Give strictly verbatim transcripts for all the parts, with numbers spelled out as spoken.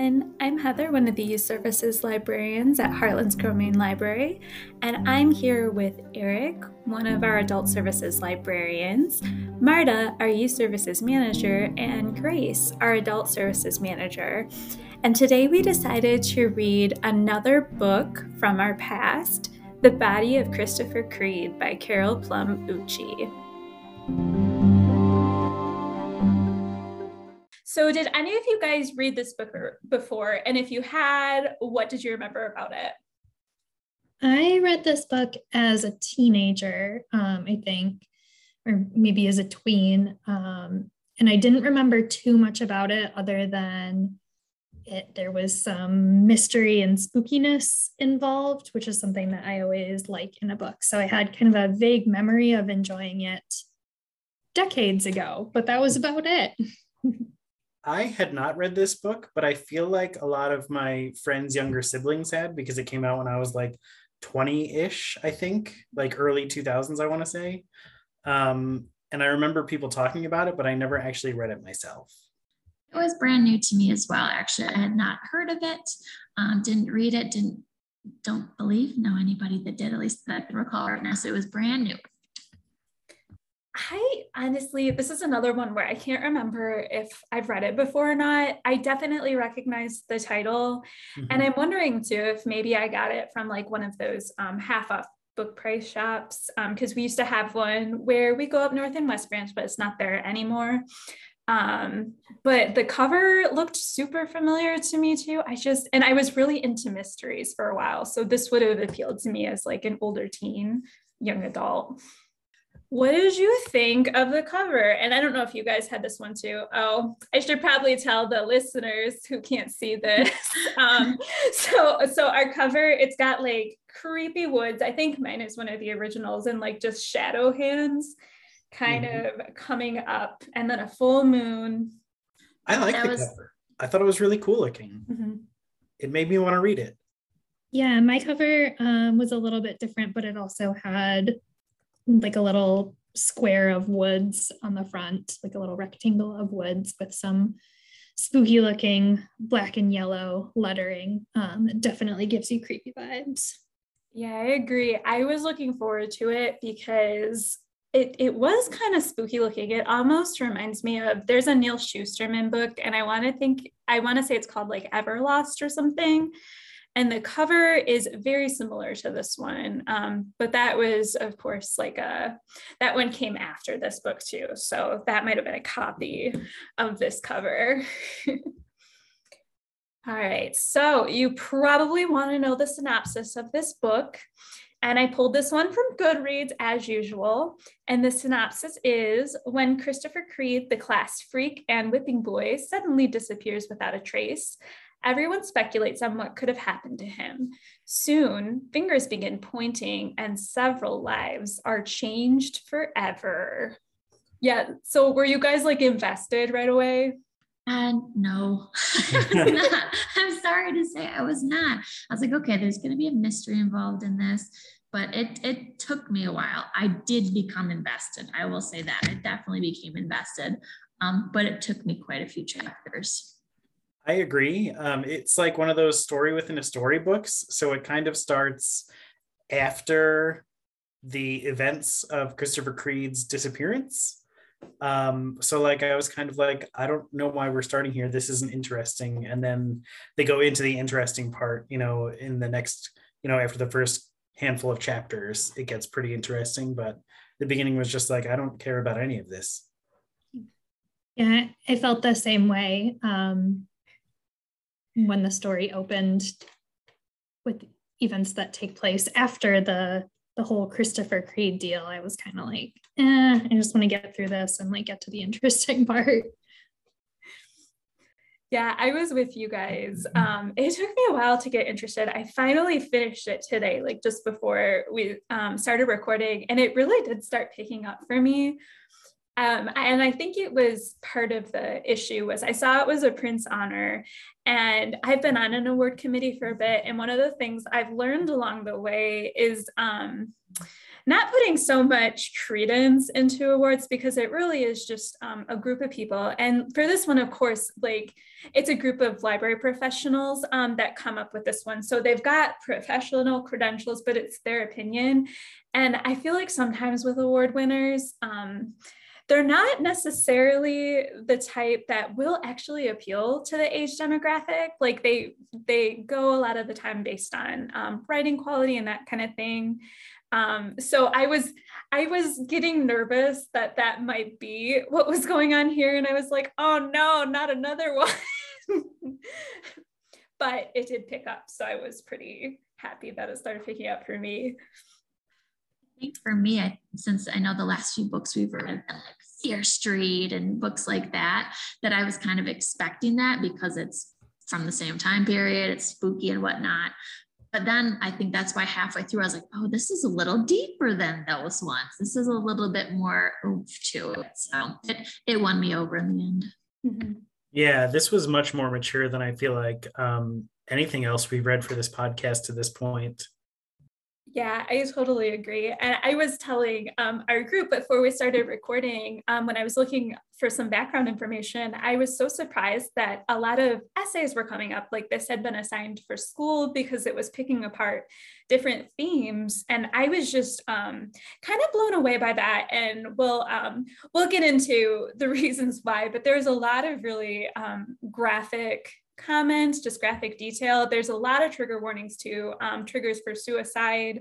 everyone. I'm Heather, one of the Youth Services librarians at Heartland's Crow-Main Library, and I'm here with Eric, one of our Adult Services librarians, Marta, our Youth Services manager, and Grace, our Adult Services manager. And today we decided to read another book from our past, The Body of Christopher Creed by Carol Plum Ucci. So did any of you guys read this book before? And if you had, what did you remember about it? I read this book as a teenager, um, I think, or maybe as a tween. Um, and I didn't remember too much about it other than it, there was some mystery and spookiness involved, which is something that I always like in a book. So I had kind of a vague memory of enjoying it decades ago, but that was about it. I had not read this book, but I feel like a lot of my friends' younger siblings had, because it came out when I was like twenty-ish, I think, like early two thousands, I want to say. Um, and I remember people talking about it, but I never actually read it myself. It was brand new to me as well. Actually, I had not heard of it, um, didn't read it, didn't, don't believe, know anybody that did, at least that I can recall right now. So it was brand new. I honestly, this is another one where I can't remember if I've read it before or not. I definitely recognize the title. Mm-hmm. And I'm wondering too, if maybe I got it from like one of those um, half off book price shops. Um, Cause we used to have one where we go up North and West Branch, but it's not there anymore. Um, but the cover looked super familiar to me too. I just, and I was really into mysteries for a while. So this would have appealed to me as like an older teen, young adult. What did you think of the cover? And I don't know if you guys had this one too. Oh, I should probably tell the listeners who can't see this. um, so, so our cover, it's got like creepy woods. I think mine is one of the originals, and like just shadow hands kind mm-hmm. of coming up, and then a full moon. I like that the was... cover. I thought it was really cool looking. Mm-hmm. It made me want to read it. Yeah, my cover um, was a little bit different, but it also had like a little square of woods on the front, like a little rectangle of woods with some spooky looking black and yellow lettering. Um, it definitely gives you creepy vibes. Yeah, I agree. I was looking forward to it because it, it was kind of spooky looking. It almost reminds me of, there's a Neal Shusterman book, and I want to think, I want to say it's called like Everlost or something. And the cover is very similar to this one. Um, but that was, of course, like a, that one came after this book too. So that might've been a copy of this cover. All right, so you probably wanna know the synopsis of this book. And I pulled this one from Goodreads as usual. And the synopsis is, when Christopher Creed, the class freak and whipping boy, suddenly disappears without a trace, everyone speculates on what could have happened to him. Soon, fingers begin pointing and several lives are changed forever. Yeah, so were you guys like invested right away? And uh, no, not. I'm sorry to say I was not. I was like, okay, there's going to be a mystery involved in this, but it it took me a while. I did become invested. I will say that. I definitely became invested, um, but it took me quite a few chapters. I agree. Um, it's like one of those story within a story books. So it kind of starts after the events of Christopher Creed's disappearance. Um, so like, I was kind of like, I don't know why we're starting here. This isn't interesting. And then they go into the interesting part, you know, in the next, you know, after the first handful of chapters, it gets pretty interesting. But the beginning was just like, I don't care about any of this. Yeah, I felt the same way. Um, when the story opened with events that take place after the the whole Christopher Creed deal, I was kind of like, eh, I just want to get through this and like get to the interesting part. Yeah, I was with you guys. Um, it took me a while to get interested. I finally finished it today, like just before we um, started recording, and it really did start picking up for me. Um, and I think it was part of the issue was I saw it was a Prince honor, and I've been on an award committee for a bit. And one of the things I've learned along the way is um, not putting so much credence into awards, because it really is just um, a group of people. And for this one, of course, like it's a group of library professionals um, that come up with this one. So they've got professional credentials, but it's their opinion. And I feel like sometimes with award winners, um, they're not necessarily the type that will actually appeal to the age demographic. Like they they go a lot of the time based on um, writing quality and that kind of thing. Um, so I was I was getting nervous that that might be what was going on here, and I was like, oh no, not another one. But it did pick up, so I was pretty happy that it started picking up for me. I think for me, I, since I know the last few books we've read, like Fear Street and books like that, that I was kind of expecting that because it's from the same time period, it's spooky and whatnot. But then I think that's why halfway through I was like, oh, this is a little deeper than those ones. This is a little bit more oomph to it. So it, it won me over in the end. Mm-hmm. Yeah, this was much more mature than I feel like um, anything else we've read for this podcast to this point. Yeah, I totally agree. And I was telling um, our group before we started recording, um, when I was looking for some background information, I was so surprised that a lot of essays were coming up. Like this had been assigned for school because it was picking apart different themes. And I was just um, kind of blown away by that. And we'll, um, we'll get into the reasons why, but there's a lot of really um, graphic comments, just graphic detail. There's a lot of trigger warnings too, um, triggers for suicide,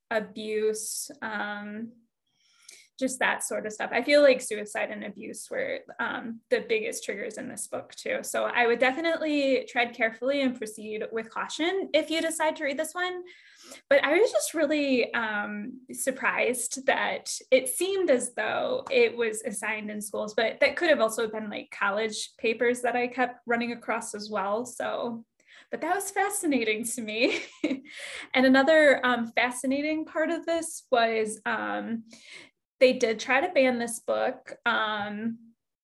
abuse, um, just that sort of stuff. I feel like suicide and abuse were um, the biggest triggers in this book too. So I would definitely tread carefully and proceed with caution if you decide to read this one. But I was just really um, surprised that it seemed as though it was assigned in schools, but that could have also been like college papers that I kept running across as well. So, but that was fascinating to me. And another um, fascinating part of this was um, they did try to ban this book um,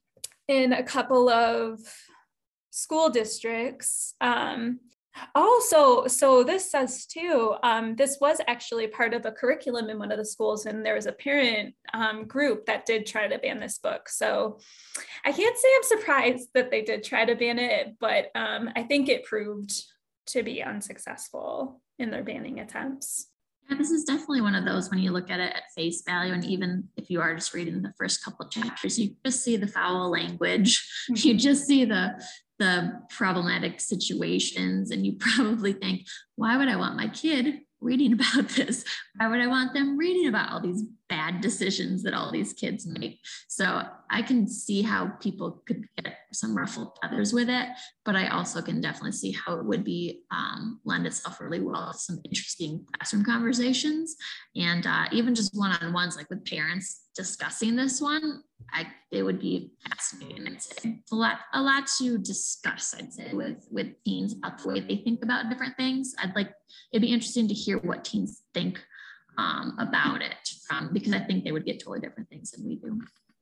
in a couple of school districts. Um, Oh, so so this says too, um, this was actually part of a curriculum in one of the schools, and there was a parent um, group that did try to ban this book. So I can't say I'm surprised that they did try to ban it, but um, I think it proved to be unsuccessful in their banning attempts. Yeah, this is definitely one of those when you look at it at face value, and even if you are just reading the first couple of chapters, you just see the foul language, mm-hmm. you just see the the problematic situations, and you probably think, why would I want my kid reading about this? Why would I want them reading about all these bad decisions that all these kids make? So I can see how people could get some ruffled feathers with it, but I also can definitely see how it would be um, lend itself really well to some interesting classroom conversations, and uh, even just one-on-ones, like with parents discussing this one. I, it would be fascinating. I'd say a lot, a lot to discuss, I'd say, with, with teens about the way they think about different things. I'd like, it'd be interesting to hear what teens think um, about it, um, because I think they would get totally different things than we do.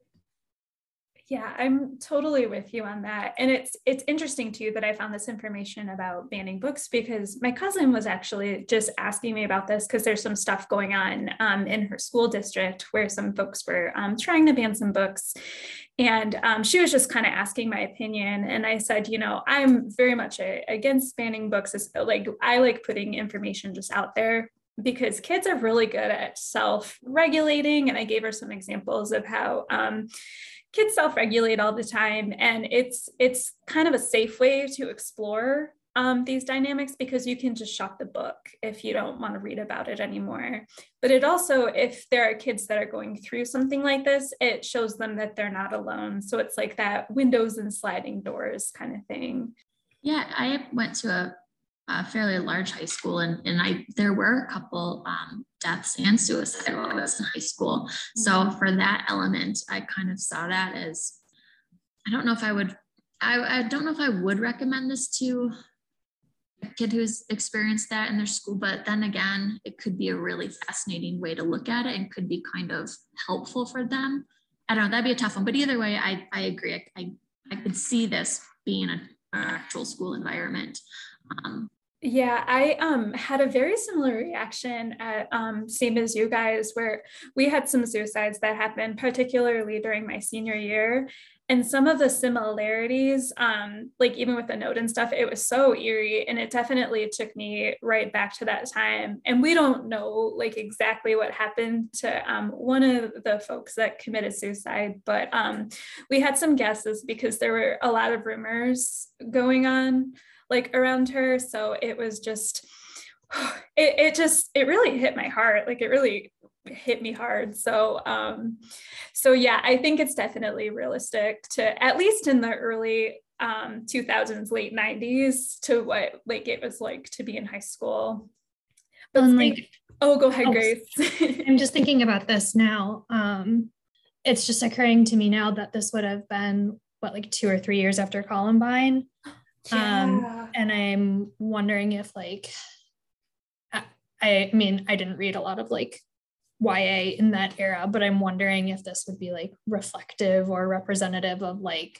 Yeah, I'm totally with you on that. And it's it's interesting too that I found this information about banning books, because my cousin was actually just asking me about this because there's some stuff going on um, in her school district where some folks were um, trying to ban some books. And um, she was just kind of asking my opinion. And I said, you know, I'm very much a, against banning books. It's like, I like putting information just out there, because kids are really good at self-regulating. And I gave her some examples of how um, kids self-regulate all the time. And it's it's kind of a safe way to explore um, these dynamics, because you can just shut the book if you don't want to read about it anymore. But it also, if there are kids that are going through something like this, it shows them that they're not alone. So it's like that windows and sliding doors kind of thing. Yeah, I went to a a fairly large high school, and, and I there were a couple um, deaths and suicide while I was in high school. So for that element, I kind of saw that as, I don't know if I would, I, I don't know if I would recommend this to a kid who's experienced that in their school, but then again, it could be a really fascinating way to look at it and could be kind of helpful for them. I don't know, that'd be a tough one, but either way, I, I agree. I, I, I could see this being an actual school environment. Um, Yeah, I um, had a very similar reaction at um, same as you guys, where we had some suicides that happened, particularly during my senior year. And some of the similarities, um, like even with the note and stuff, it was so eerie. And it definitely took me right back to that time. And we don't know like exactly what happened to um, one of the folks that committed suicide, but um, we had some guesses because there were a lot of rumors going on like around her. So it was just, it, it just, it really hit my heart. Like it really hit me hard. So, um, so yeah, I think it's definitely realistic to, at least in the early um, two thousands, late nineties, to what like it was like to be in high school. But um, think, like, oh, go ahead, oh, Grace. I'm just thinking about this now. Um, it's just occurring to me now that this would have been what, like two or three years after Columbine. Yeah. Um, and I'm wondering if like, I, I mean, I didn't read a lot of like Y A in that era, but I'm wondering if this would be like reflective or representative of like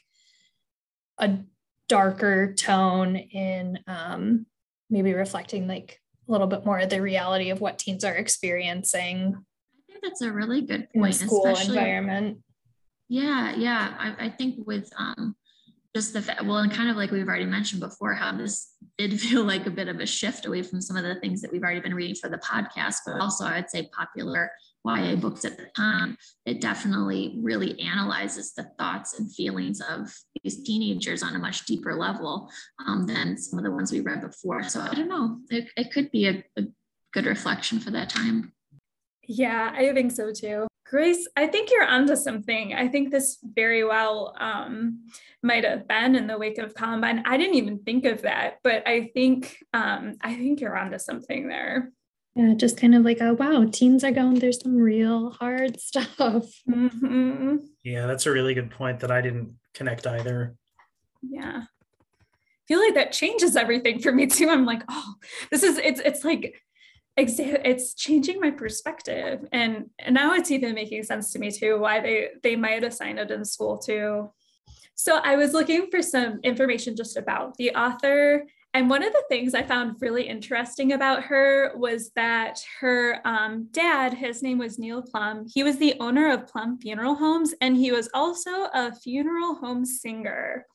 a darker tone in um, maybe reflecting like a little bit more of the reality of what teens are experiencing. I think that's a really good point. In the school environment. Yeah, yeah. I, I think with um, just the fact, well, and kind of like we've already mentioned before, how this did feel like a bit of a shift away from some of the things that we've already been reading for the podcast, but also I'd say popular Y A books at the time. It definitely really analyzes the thoughts and feelings of these teenagers on a much deeper level um, than some of the ones we read before. So I don't know, it, it could be a, a good reflection for that time. Yeah, I think so too. Grace, I think you're onto something. I think this very well um, might have been in the wake of Columbine. I didn't even think of that, but I think um, I think you're onto something there. Yeah, just kind of like, oh, wow, teens are going through some real hard stuff. Mm-hmm. Yeah, that's a really good point that I didn't connect either. Yeah. I feel like that changes everything for me too. I'm like, oh, this is, it's, it's like, it's changing my perspective. And, and now it's even making sense to me too, why they, they might assign it in school too. So I was looking for some information just about the author. And one of the things I found really interesting about her was that her um, dad, his name was Neil Plum. He was the owner of Plum Funeral Homes, and he was also a funeral home singer.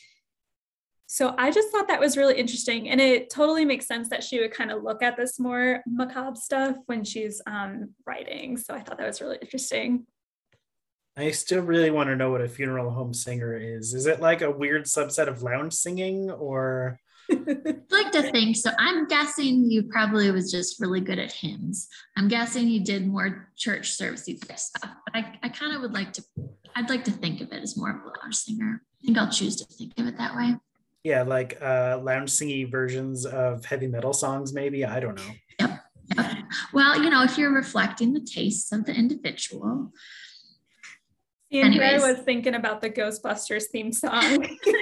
So I just thought that was really interesting. And it totally makes sense that she would kind of look at this more macabre stuff when she's um, writing. So I thought that was really interesting. I still really want to know what a funeral home singer is. Is it like a weird subset of lounge singing, or? I'd like to think so. I'm guessing you probably was just really good at hymns. I'm guessing you did more church servicey type stuff. But I, I kind of would like to, I'd like to think of it as more of a lounge singer. I think I'll choose to think of it that way. Yeah, like uh, lounge singy versions of heavy metal songs, maybe. I don't know. Yep. Yep. Well, you know, if you're reflecting the tastes of the individual. And here I was thinking about the Ghostbusters theme song.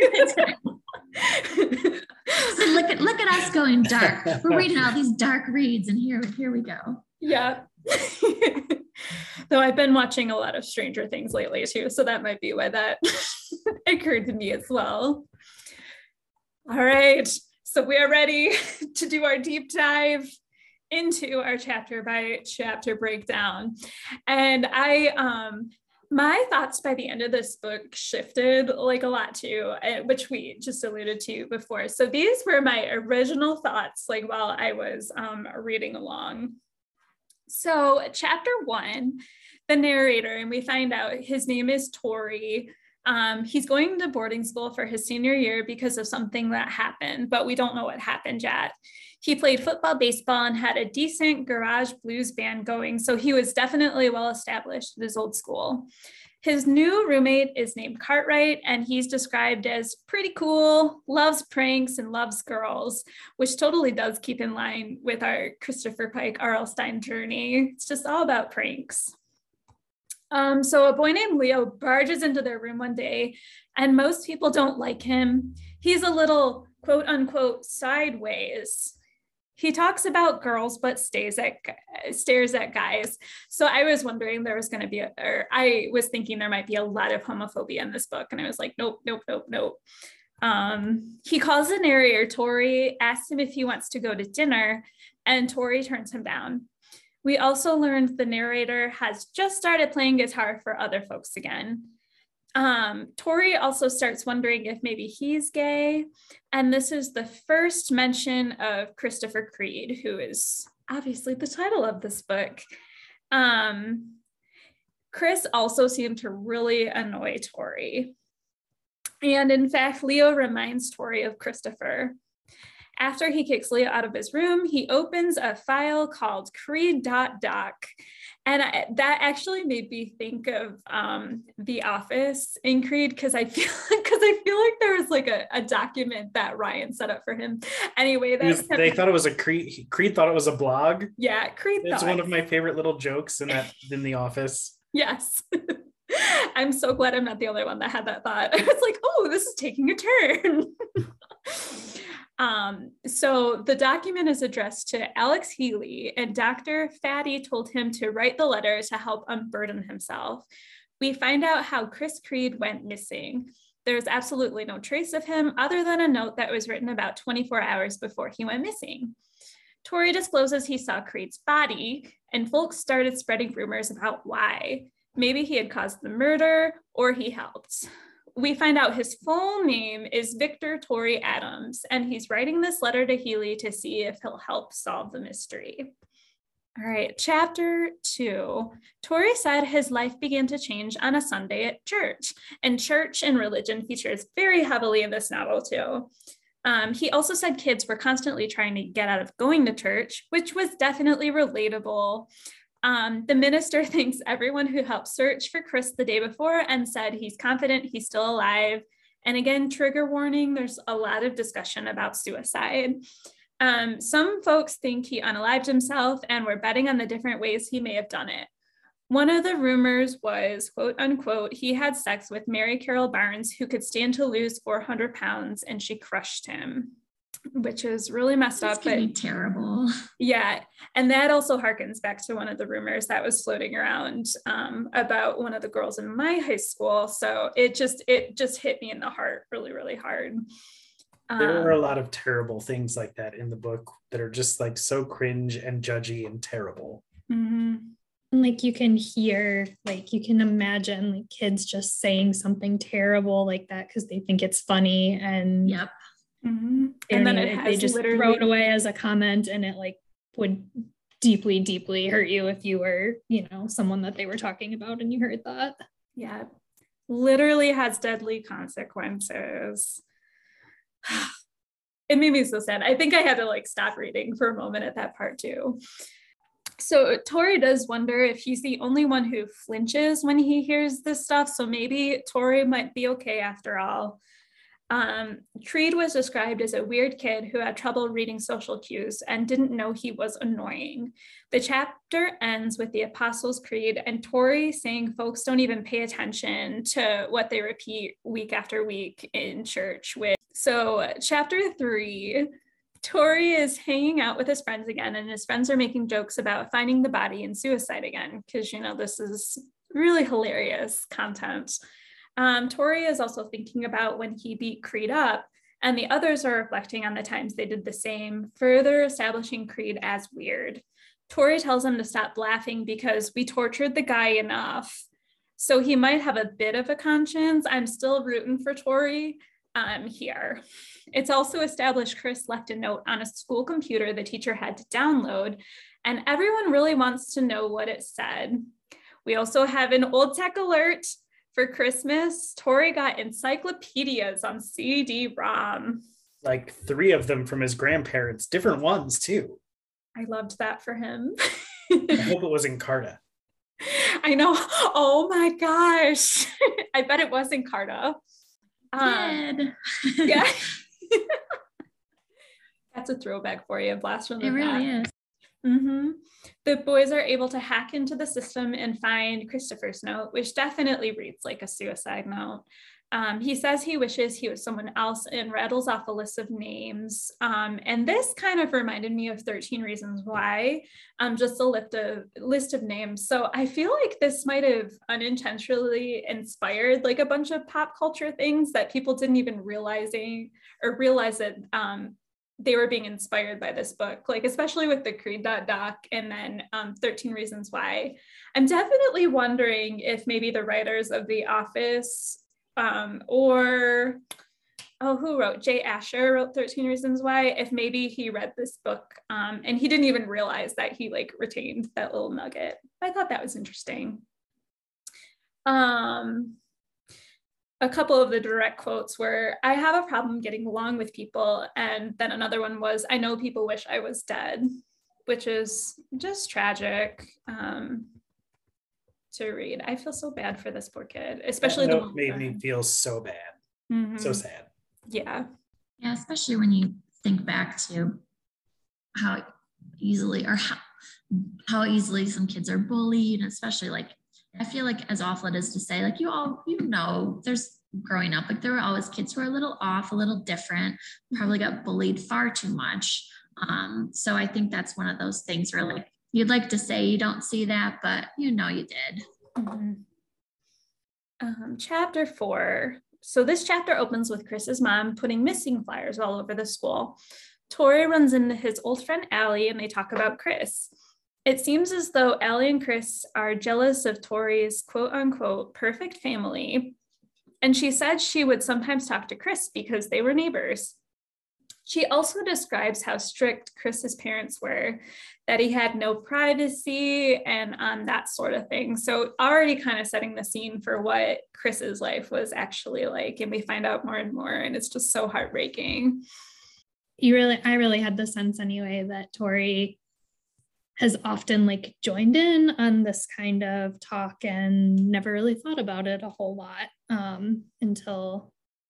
So look at look at us going dark. We're reading all these dark reads, and here, here we go. Yeah. Though I've been watching a lot of Stranger Things lately too, so that might be why that occurred to me as well. All right, so we are ready to do our deep dive into our chapter by chapter breakdown. And I um my thoughts by the end of this book shifted like a lot too, which we just alluded to before. So these were my original thoughts, like while I was um, reading along. So chapter one, the narrator, and we find out his name is Tori. Um, he's going to boarding school for his senior year because of something that happened, but we don't know what happened yet. He played football, baseball, and had a decent garage blues band going, so he was definitely well established at his old school. His new roommate is named Cartwright, and he's described as pretty cool, loves pranks, and loves girls, which totally does keep in line with our Christopher Pike R L. Stine journey. It's just all about pranks. Um, so a boy named Leo barges into their room one day, and most people don't like him. He's a little quote unquote sideways. He talks about girls, but stays at stares at guys. So I was wondering there was going to be, a, or I was thinking there might be a lot of homophobia in this book. And I was like, nope, nope, nope, nope. Um, he calls the narrator Tori, asks him if he wants to go to dinner, and Tori turns him down. We also learned the narrator has just started playing guitar for other folks again. Um, Tori also starts wondering if maybe he's gay. And this is the first mention of Christopher Creed, who is obviously the title of this book. Um, Chris also seemed to really annoy Tori. And in fact, Leo reminds Tori of Christopher. After he kicks Leo out of his room, he opens a file called Creed dot doc. And I, that actually made me think of um, The Office in Creed, because I feel because I feel like there was like a, a document that Ryan set up for him. Anyway, that's was, they thought it was a Creed. Creed thought it was a blog. Yeah, Creed. It's thought. one of my favorite little jokes in that in The Office. Yes. I'm so glad I'm not the only one that had that thought. I was like, oh, this is taking a turn. Um, so the document is addressed to Alex Healy, and Doctor Fatty told him to write the letter to help unburden himself. We find out how Chris Creed went missing. There's absolutely no trace of him other than a note that was written about twenty-four hours before he went missing. Tori discloses he saw Creed's body, and folks started spreading rumors about why. Maybe he had caused the murder, or he helped. We find out his full name is Victor Tori Adams, and he's writing this letter to Healy to see if he'll help solve the mystery. All right, chapter two. Tori said his life began to change on a Sunday at church, and church and religion features very heavily in this novel too. Um, he also said kids were constantly trying to get out of going to church, which was definitely relatable. Um, the minister thanks everyone who helped search for Chris the day before and said he's confident he's still alive. And again, trigger warning, there's a lot of discussion about suicide. Um, some folks think he unalived himself, and were betting on the different ways he may have done it. One of the rumors was, quote unquote, he had sex with Mary Carol Barnes, who could stand to lose four hundred pounds, and she crushed him, which is really messed That's up. But terrible. Yeah. And that also harkens back to one of the rumors that was floating around um, about one of the girls in my high school. So it just, it just hit me in the heart really, really hard. Um, there are a lot of terrible things like that in the book that are just like so cringe and judgy and terrible. Mm-hmm. And like you can hear, like you can imagine like kids just saying something terrible like that because they think it's funny. And yep. Mm-hmm. And then it has they just literally... throw it away as a comment, and it like would deeply, deeply hurt you if you were, you know, someone that they were talking about and you heard that. Yeah, literally has deadly consequences. It made me so sad. I think I had to like stop reading for a moment at that part too. So Tori does wonder if he's the only one who flinches when he hears this stuff. So maybe Tori might be okay after all. Um, Creed was described as a weird kid who had trouble reading social cues and didn't know he was annoying. The chapter ends with the Apostles' Creed and Tori saying folks don't even pay attention to what they repeat week after week in church. With So chapter three, Tori is hanging out with his friends again, and his friends are making jokes about finding the body and suicide again, because, you know, this is really hilarious content. Um, Tori is also thinking about when he beat Creed up, and the others are reflecting on the times they did the same, further establishing Creed as weird. Tori tells him to stop laughing because we tortured the guy enough. So he might have a bit of a conscience. I'm still rooting for Tori um, here. It's also established Chris left a note on a school computer the teacher had to download, and everyone really wants to know what it said. We also have an old tech alert. For Christmas, Tori got encyclopedias on C D ROM. Like three of them from his grandparents, different ones too. I loved that for him. I hope it was Encarta. I know. Oh my gosh. I bet it was Encarta. Um, yeah. That's a throwback for you. Blast from the It really past. is. Mm-hmm. The boys are able to hack into the system and find Christopher's note, which definitely reads like a suicide note. Um, he says he wishes he was someone else and rattles off a list of names. Um, and this kind of reminded me of thirteen Reasons Why, um, just a list of, list of names. So I feel like this might have unintentionally inspired like a bunch of pop culture things that people didn't even realizing or realize that um, they were being inspired by this book, like especially with the Creed doc and then um, thirteen Reasons Why. I'm definitely wondering if maybe the writers of The Office um, or, oh, who wrote? Jay Asher wrote thirteen Reasons Why, if maybe he read this book um, and he didn't even realize that he like retained that little nugget. I thought that was interesting. Um, a couple of the direct quotes were, I have a problem getting along with people. And then another one was, I know people wish I was dead, which is just tragic um, to read. I feel so bad for this poor kid, especially that the made me feel so bad. Mm-hmm. So sad. Yeah. Yeah, especially when you think back to how easily or how, how easily some kids are bullied, especially like, I feel like as awful it is to say, like you all, you know, there's growing up, like there were always kids who are a little off, a little different, probably got bullied far too much. Um, so I think that's one of those things where like, you'd like to say you don't see that, but you know you did. Mm-hmm. Um, chapter four. So this chapter opens with Chris's mom putting missing flyers all over the school. Tori runs into his old friend Allie and they talk about Chris. It seems as though Allie and Chris are jealous of Tori's quote unquote perfect family. And she said she would sometimes talk to Chris because they were neighbors. She also describes how strict Chris's parents were, that he had no privacy and um, that sort of thing. So already kind of setting the scene for what Chris's life was actually like. And we find out more and more, and it's just so heartbreaking. You really, I really had the sense anyway that Tori has often like joined in on this kind of talk and never really thought about it a whole lot um, until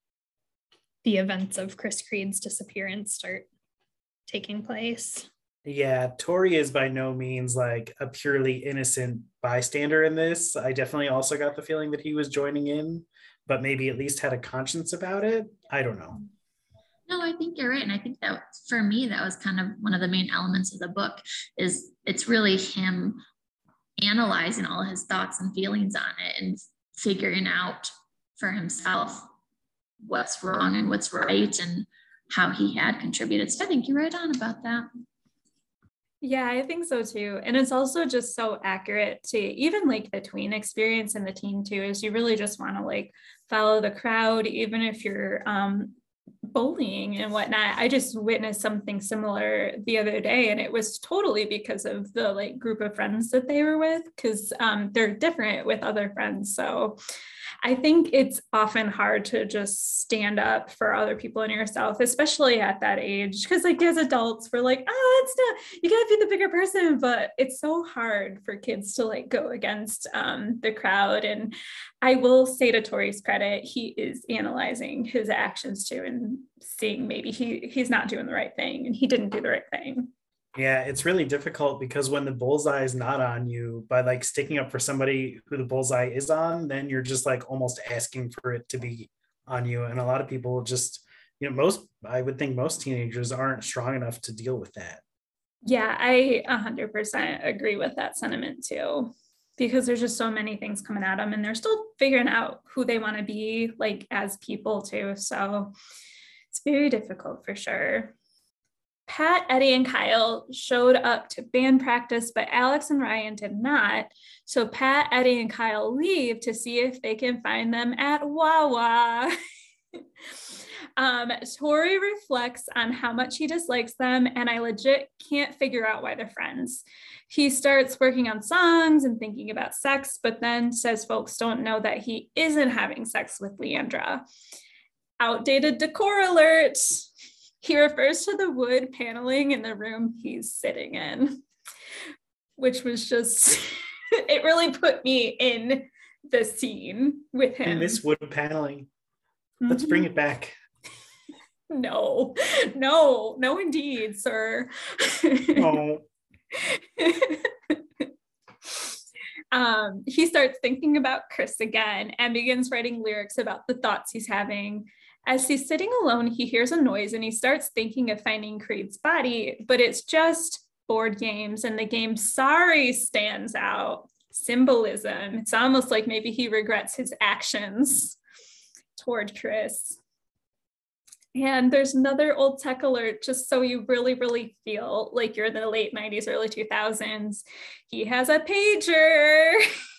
the events of Chris Creed's disappearance start taking place. Yeah, Tori is by no means like a purely innocent bystander in this. I definitely also got the feeling that he was joining in, but maybe at least had a conscience about it. I don't know. No, I think you're right. And I think that for me, that was kind of one of the main elements of the book is it's really him analyzing all his thoughts and feelings on it and figuring out for himself what's wrong and what's right and how he had contributed. So I think you're right on about that. Yeah, I think so too. And it's also just so accurate to even like the tween experience and the teen too, is you really just want to like follow the crowd, even if you're um bullying and whatnot. I just witnessed something similar the other day, and it was totally because of the like group of friends that they were with, because um, they're different with other friends. So I think it's often hard to just stand up for other people and yourself, especially at that age, because like as adults we're like, oh, it's not, you gotta be the bigger person, but it's so hard for kids to like go against um, the crowd. And I will say, to Tori's credit, he is analyzing his actions too and seeing maybe he he's not doing the right thing and he didn't do the right thing. Yeah, it's really difficult because when the bullseye is not on you, by like sticking up for somebody who the bullseye is on, then you're just like almost asking for it to be on you. And a lot of people just, you know, most, I would think most teenagers aren't strong enough to deal with that. Yeah, I one hundred percent agree with that sentiment too, because there's just so many things coming at them and they're still figuring out who they want to be like as people too. So it's very difficult for sure. Pat, Eddie, and Kyle showed up to band practice, but Alex and Ryan did not. So Pat, Eddie, and Kyle leave to see if they can find them at Wawa. um, Tori reflects on how much he dislikes them, and I legit can't figure out why they're friends. He starts working on songs and thinking about sex, but then says folks don't know that he isn't having sex with Leandra. Outdated decor alert. He refers to the wood paneling in the room he's sitting in, which was just, it really put me in the scene with him. And this wood paneling, mm-hmm. Let's bring it back. No, no, no, indeed, sir. Oh. um, he starts thinking about Chris again and begins writing lyrics about the thoughts he's having. As he's sitting alone, he hears a noise and he starts thinking of finding Creed's body, but it's just board games, and the game Sorry stands out. Symbolism. It's almost like maybe he regrets his actions toward Chris. And there's another old tech alert, just so you really, really feel like you're in the late nineties, early two thousands. He has a pager.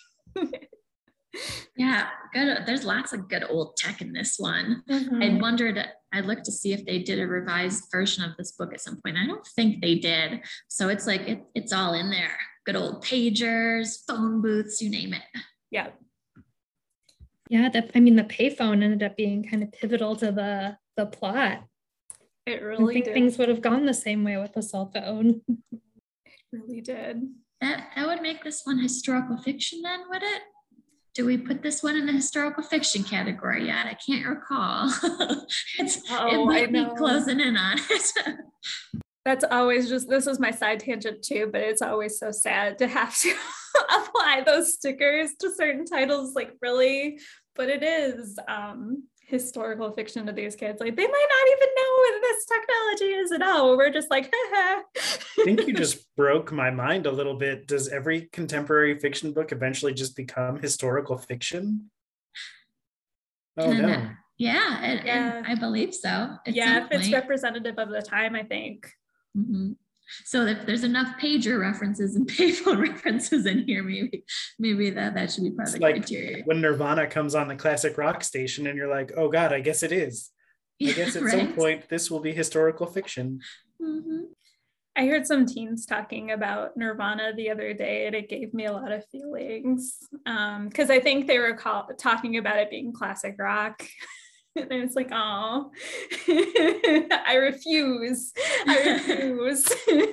Yeah, good. There's lots of good old tech in this one. Mm-hmm. I wondered, I looked to see if they did a revised version of this book at some point. I don't think they did. So it's like, it, it's all in there. Good old pagers, phone booths, you name it. Yeah. Yeah, that, I mean, the payphone ended up being kind of pivotal to the, the plot. It really I think did. things would have gone the same way with a cell phone. It really did. That, that would make this one historical fiction then, would it? Do we put this one in the historical fiction category yet? I can't recall. it's, Oh, it might I know. be closing in on it. That's always just, this was my side tangent too, but it's always so sad to have to apply those stickers to certain titles, like really, but it is um, historical fiction to these kids. Like they might not even know what this technology is at all. We're just like, haha. I think you just broke my mind a little bit. Does every contemporary fiction book eventually just become historical fiction? Oh And, no. uh, yeah, and, Yeah. and I believe so. at Yeah, some if it's point. representative of the time, I think. Mhm. So if there's enough pager references and payphone references in here, maybe maybe that that should be part It's of the like criteria. when Nirvana comes on the classic rock station and you're like, oh God, I guess it is. I guess at some Right. point this will be historical fiction. Mhm. I heard some teens talking about Nirvana the other day, and it gave me a lot of feelings because I think they were call- talking about it being classic rock. And it's like, oh, I refuse. I refuse.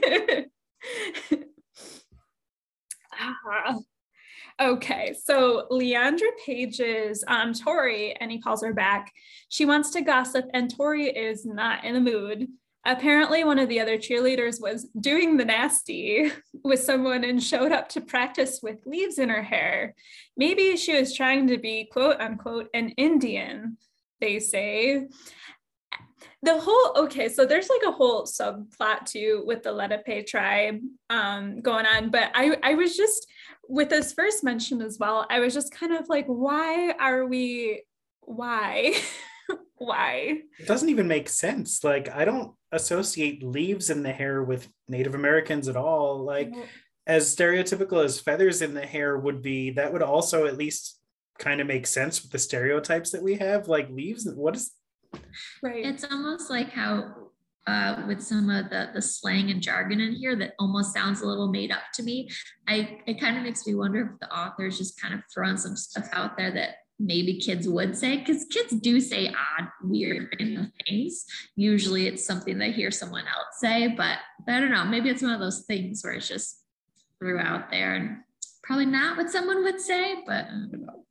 Ah. Okay, so Leandra Page's um, Tori, and he calls her back. She wants to gossip, and Tori is not in the mood. Apparently, one of the other cheerleaders was doing the nasty with someone and showed up to practice with leaves in her hair. Maybe she was trying to be, quote unquote, an Indian, they say. The whole, okay, so there's like a whole subplot too with the Lenape tribe um, going on, but I, I was just, with this first mention as well, I was just kind of like, why are we, why? Why? It doesn't even make sense. Like, I don't associate leaves in the hair with Native Americans at all. Like, as stereotypical as feathers in the hair would be, that would also at least kind of make sense with the stereotypes that we have. Like, leaves, what is... Right. It's almost like how uh, with some of the, the slang and jargon in here that almost sounds a little made up to me. I It kind of makes me wonder if the author's just kind of throwing some stuff out there that maybe kids would say, because kids do say odd, weird random things. Usually it's something they hear someone else say, but I don't know, maybe it's one of those things where it's just threw out there and probably not what someone would say, but I don't know.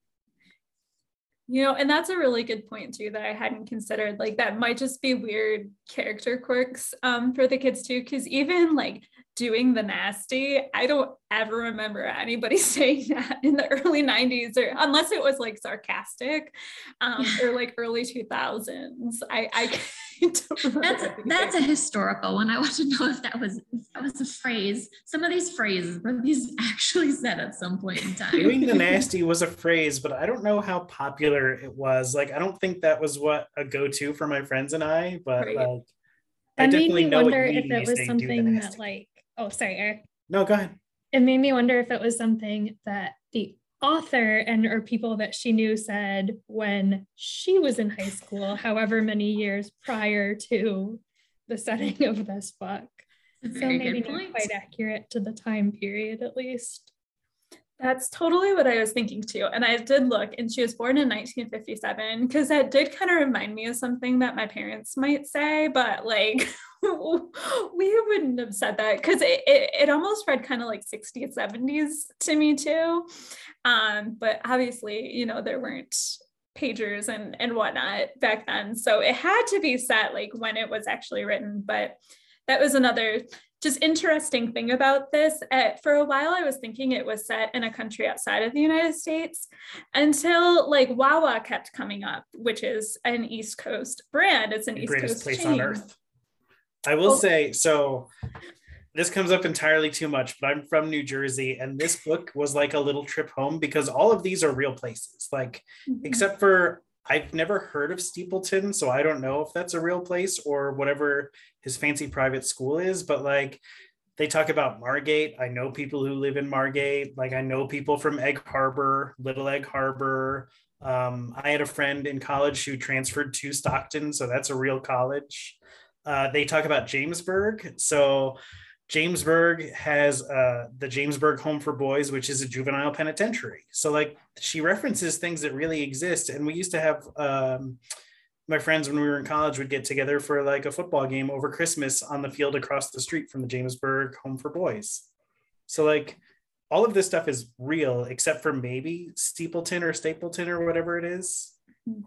You know, and that's a really good point too that I hadn't considered. Like that might just be weird character quirks um, for the kids too, because even like doing the nasty, I don't ever remember anybody saying that in the early nineties, or unless it was like sarcastic, um, or like early two thousands. I, I don't remember. That's that's a historical one. I want to know if that was if that was a phrase. Some of these phrases were these actually said at some point in time. Doing the nasty was a phrase, but I don't know how popular it was. Like, I don't think that was what a go-to for my friends and I, but Right. like, That I made definitely me know wonder what you if mean it when you was say do the something that nasty. like, oh, sorry, Eric. No, go ahead. It made me wonder if it was something that the author and or people that she knew said when she was in high school, however many years prior to the setting of this book. That's a So very maybe good not point. quite accurate to the time period, at least. That's totally what I was thinking too. And I did look, and she was born in nineteen fifty-seven, because that did kind of remind me of something that my parents might say, but like we wouldn't have said that, because it, it, it almost read kind of like sixties, seventies to me too. Um, but obviously, you know, there weren't pagers and, and whatnot back then. So it had to be set like when it was actually written, but that was another just interesting thing about this, uh, for a while I was thinking it was set in a country outside of the United States until like Wawa kept coming up, which is an East Coast brand. It's an The East greatest Coast place chain. on earth. I will Oh. say, so this comes up entirely too much, but I'm from New Jersey, and this book was like a little trip home because all of these are real places. Like, Mhm. except for I've never heard of Steepleton, so I don't know if that's a real place or whatever his fancy private school is, but like they talk about Margate. I know people who live in Margate. Like I know people from Egg Harbor, Little Egg Harbor. Um, I had a friend in college who transferred to Stockton, so that's a real college. Uh, they talk about Jamesburg. So Jamesburg has uh, the Jamesburg Home for Boys, which is a juvenile penitentiary. So like she references things that really exist. And we used to have um, my friends when we were in college would get together for like a football game over Christmas on the field across the street from the Jamesburg Home for Boys. So like all of this stuff is real, except for maybe Steepleton or Stapleton or whatever it is.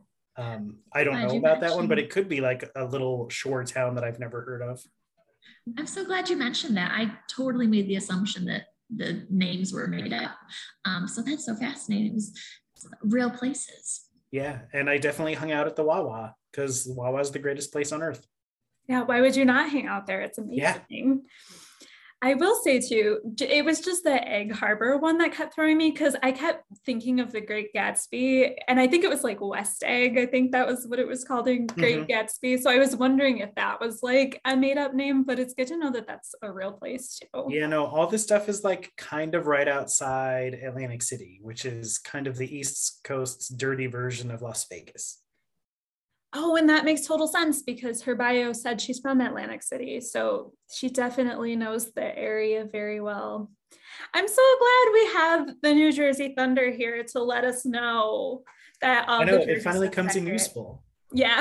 Um, I don't Glad know you about that one, but mentioned- it could be like a little shore town that I've never heard of. I'm so glad you mentioned that. I totally made the assumption that the names were made up. Um, so that's so fascinating. It was real places. Yeah, and I definitely hung out at the Wawa because Wawa is the greatest place on earth. Yeah, why would you not hang out there? It's amazing. Yeah. I will say too, j- it was just the Egg Harbor one that kept throwing me because I kept thinking of The Great Gatsby, and I think it was like West Egg. I think that was what it was called in Great Gatsby. So I was wondering if that was like a made up name, but it's good to know that that's a real place too. Yeah, no, all this stuff is like kind of right outside Atlantic City, which is kind of the East Coast's dirty version of Las Vegas. Oh, and that makes total sense because her bio said she's from Atlantic City. So she definitely knows the area very well. I'm so glad we have the New Jersey Thunder here to let us know that all I know the it Jersey finally stuff's comes in accurate. useful. Yeah.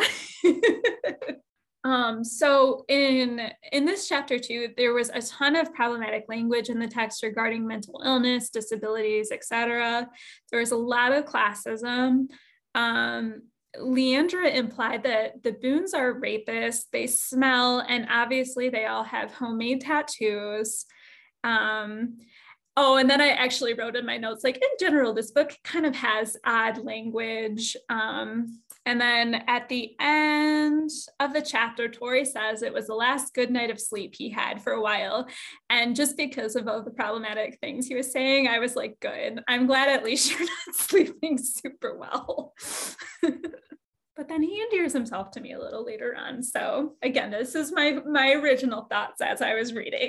um, so in in this chapter too, there was a ton of problematic language in the text regarding mental illness, disabilities, et cetera. There was a lot of classism. Um, Leandra implied that the Boones are rapists, they smell, and obviously they all have homemade tattoos. Um, oh, and then I actually wrote in my notes, like in general, this book kind of has odd language. Um, and then at the end of the chapter, Tori says it was the last good night of sleep he had for a while. And just because of all the problematic things he was saying, I was like, good. I'm glad at least you're not sleeping super well. But then he endears himself to me a little later on. So again, this is my my original thoughts as I was reading.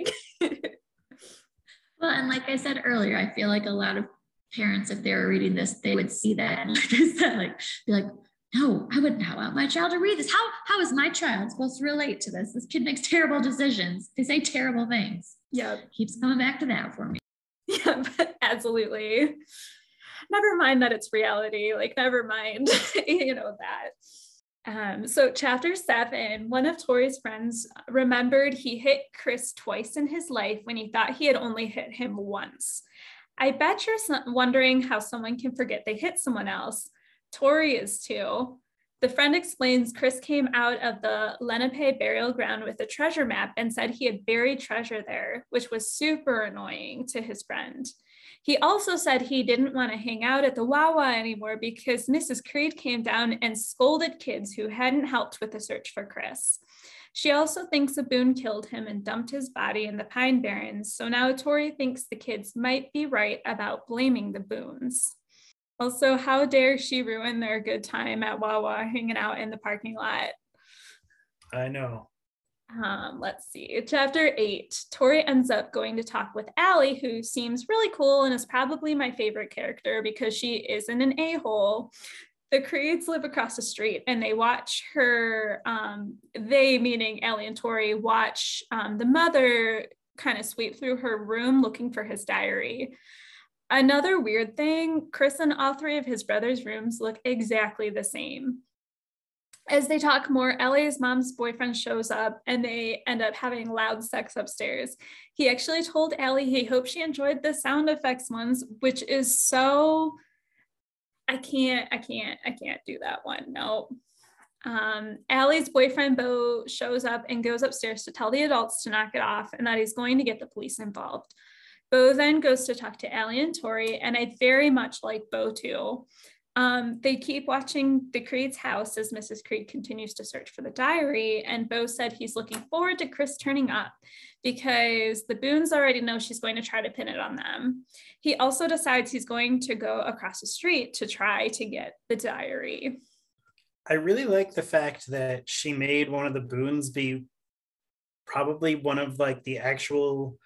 Well, and like I said earlier, I feel like a lot of parents, if they were reading this, they would see that and like I said, like be like, no, I wouldn't want my child to read this. How how is my child supposed to relate to this? This kid makes terrible decisions. They say terrible things. Yeah. Keeps coming back to that for me. Yeah, absolutely. Never mind that it's reality, like never mind, you know, that. Um, so chapter seven, one of Tori's friends remembered he hit Chris twice in his life when he thought he had only hit him once. I bet you're wondering how someone can forget they hit someone else. Tori is too. The friend explains Chris came out of the Lenape burial ground with a treasure map and said he had buried treasure there, which was super annoying to his friend. He also said he didn't want to hang out at the Wawa anymore because Missus Creed came down and scolded kids who hadn't helped with the search for Chris. She also thinks a Boone killed him and dumped his body in the Pine Barrens, so now Tori thinks the kids might be right about blaming the Boones. Also, how dare she ruin their good time at Wawa hanging out in the parking lot? I know. Um, let's see, chapter eight, Tori ends up going to talk with Allie, who seems really cool and is probably my favorite character because she isn't an a-hole. The Creeds live across the street and they watch her, um, they meaning Allie and Tori, watch um, the mother kind of sweep through her room looking for his diary. Another weird thing, Chris and all three of his brothers' rooms look exactly the same. As they talk more, Ellie's mom's boyfriend shows up and they end up having loud sex upstairs. He actually told Ellie he hoped she enjoyed the sound effects ones, which is so, I can't, I can't, I can't do that one, no. Um, Allie's boyfriend, Bo, shows up and goes upstairs to tell the adults to knock it off and that he's going to get the police involved. Bo then goes to talk to Allie and Tori, and I very much like Bo too. Um, they keep watching the Creed's house as Missus Creed continues to search for the diary, and Bo said he's looking forward to Chris turning up because the Boones already know she's going to try to pin it on them. He also decides he's going to go across the street to try to get the diary. I really like the fact that she made one of the Boones be probably one of like the actual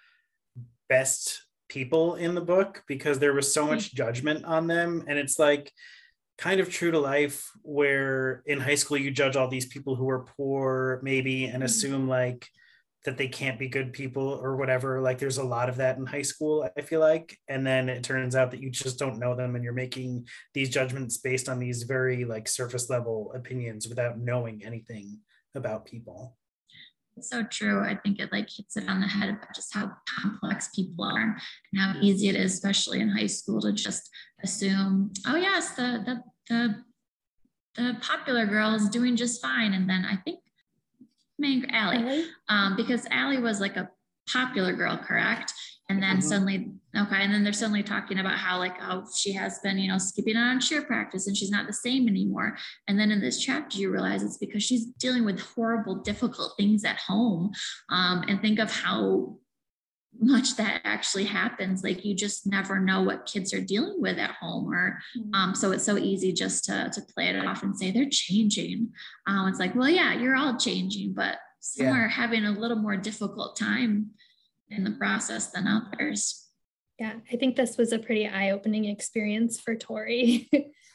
best people in the book, because there was so much judgment on them. And it's like kind of true to life, where in high school you judge all these people who are poor maybe and assume like that they can't be good people or whatever. Like there's a lot of that in high school, I feel like. And then it turns out that you just don't know them and you're making these judgments based on these very like surface level opinions without knowing anything about people. It's so true. I think it like hits it on the head about just how complex people are and how easy it is, especially in high school, to just assume, oh yes, the the the, the popular girl is doing just fine. And then I think main Allie, um, because Allie was like a popular girl, correct? And then mm-hmm. suddenly, okay, and then they're suddenly talking about how like, oh, she has been, you know, skipping out on cheer practice and she's not the same anymore. And then in this chapter, you realize it's because she's dealing with horrible, difficult things at home. Um, and think of how much that actually happens. Like you just never know what kids are dealing with at home, or mm-hmm. um, so it's so easy just to, to play it off and say they're changing. Um, it's like, well, yeah, you're all changing, but some yeah. are having a little more difficult time in the process than others. Yeah, I think this was a pretty eye-opening experience for Tori.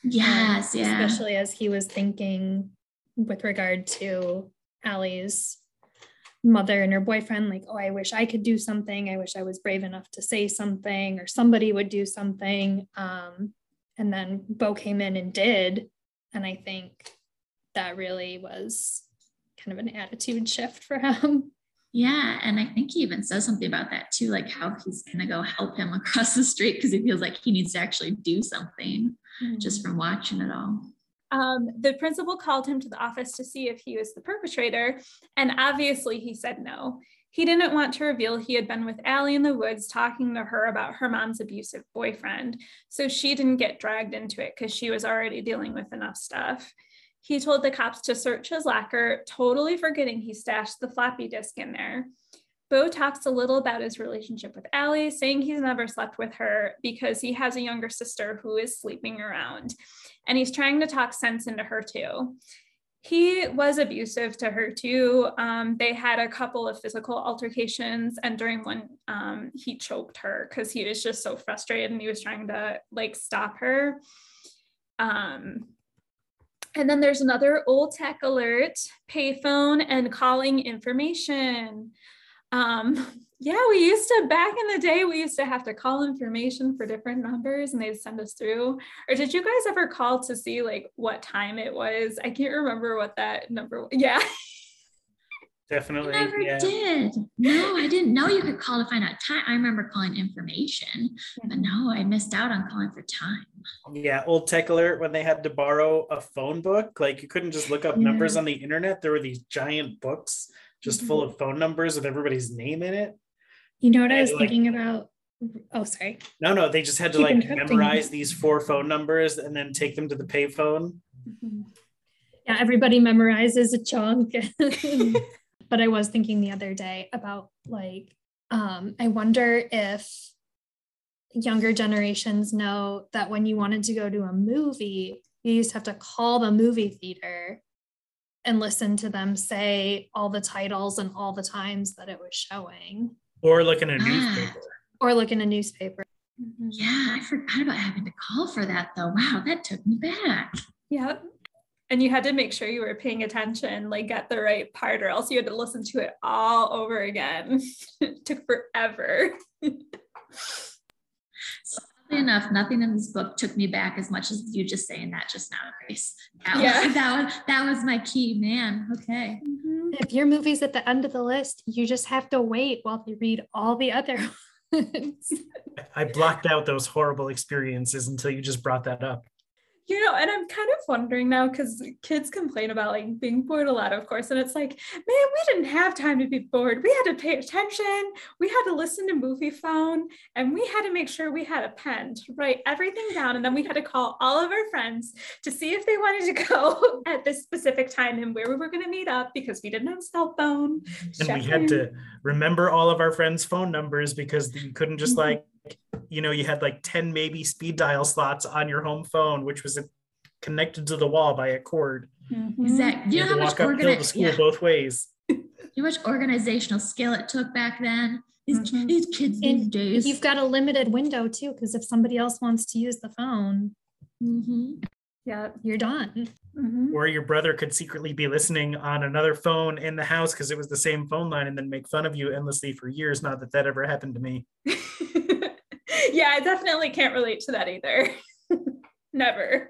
Yes, um, yeah. Especially as he was thinking with regard to Allie's mother and her boyfriend, like, oh, I wish I could do something. I wish I was brave enough to say something, or somebody would do something. Um, and then Bo came in and did. And I think that really was kind of an attitude shift for him. Yeah, and I think he even says something about that too, like how he's going to go help him across the street because he feels like he needs to actually do something mm-hmm. just from watching it all. Um, the principal called him to the office to see if he was the perpetrator, and obviously he said no. He didn't want to reveal he had been with Allie in the woods talking to her about her mom's abusive boyfriend, so she didn't get dragged into it because she was already dealing with enough stuff. He told the cops to search his locker, totally forgetting he stashed the floppy disk in there. Bo talks a little about his relationship with Allie, saying he's never slept with her because he has a younger sister who is sleeping around, and he's trying to talk sense into her too. He was abusive to her too. Um, they had a couple of physical altercations, and during one, um, he choked her because he was just so frustrated and he was trying to like stop her. Um, And then there's another old tech alert, payphone and calling information. Um, yeah, we used to, back in the day, we used to have to call information for different numbers and they'd send us through. Or did you guys ever call to see like what time it was? I can't remember what that number was. Yeah. Definitely. I never yeah. did. No, I didn't know you could call to find out time. I remember calling information, but no, I missed out on calling for time. Yeah, old tech alert, when they had to borrow a phone book, like you couldn't just look up yeah. numbers on the internet. There were these giant books just mm-hmm. full of phone numbers with everybody's name in it. You know what I was like, thinking about? Oh, sorry. No, no, they just had to Keep like memorize these four phone numbers and then take them to the payphone. Mm-hmm. Yeah, everybody memorizes a chunk. But I was thinking the other day about like, um, I wonder if younger generations know that when you wanted to go to a movie, you used to have to call the movie theater and listen to them say all the titles and all the times that it was showing. Or look in a newspaper. Or look in a newspaper. Mm-hmm. Yeah, I forgot about having to call for that though. Wow, that took me back. Yep. And you had to make sure you were paying attention, like get the right part, or else you had to listen to it all over again. It took forever. Oddly enough, nothing in this book took me back as much as you just saying that just now, Grace. That, yeah. was, that, was, that was my key, man. Okay. Mm-hmm. If your movie's at the end of the list, you just have to wait while they read all the other ones. I blocked out those horrible experiences until you just brought that up. You know, and I'm kind of wondering now because kids complain about like being bored a lot, of course. And it's like, man, we didn't have time to be bored. We had to pay attention. We had to listen to Movie Phone, and we had to make sure we had a pen to write everything down. And then we had to call all of our friends to see if they wanted to go at this specific time and where we were going to meet up because we didn't have a cell phone. And we had to remember all of our friends' phone numbers because you couldn't just like, you know, you had like ten maybe speed dial slots on your home phone, which was connected to the wall by a cord. Mm-hmm. Exactly. You, you know how much organi- to school yeah. both ways. You know how much organizational skill it took back then. These, mm-hmm. these kids these and days. You've got a limited window too, because if somebody else wants to use the phone, mm-hmm. yeah, you're done. Mm-hmm. Or your brother could secretly be listening on another phone in the house because it was the same phone line and then make fun of you endlessly for years. Not that that ever happened to me. Yeah, I definitely can't relate to that either. Never.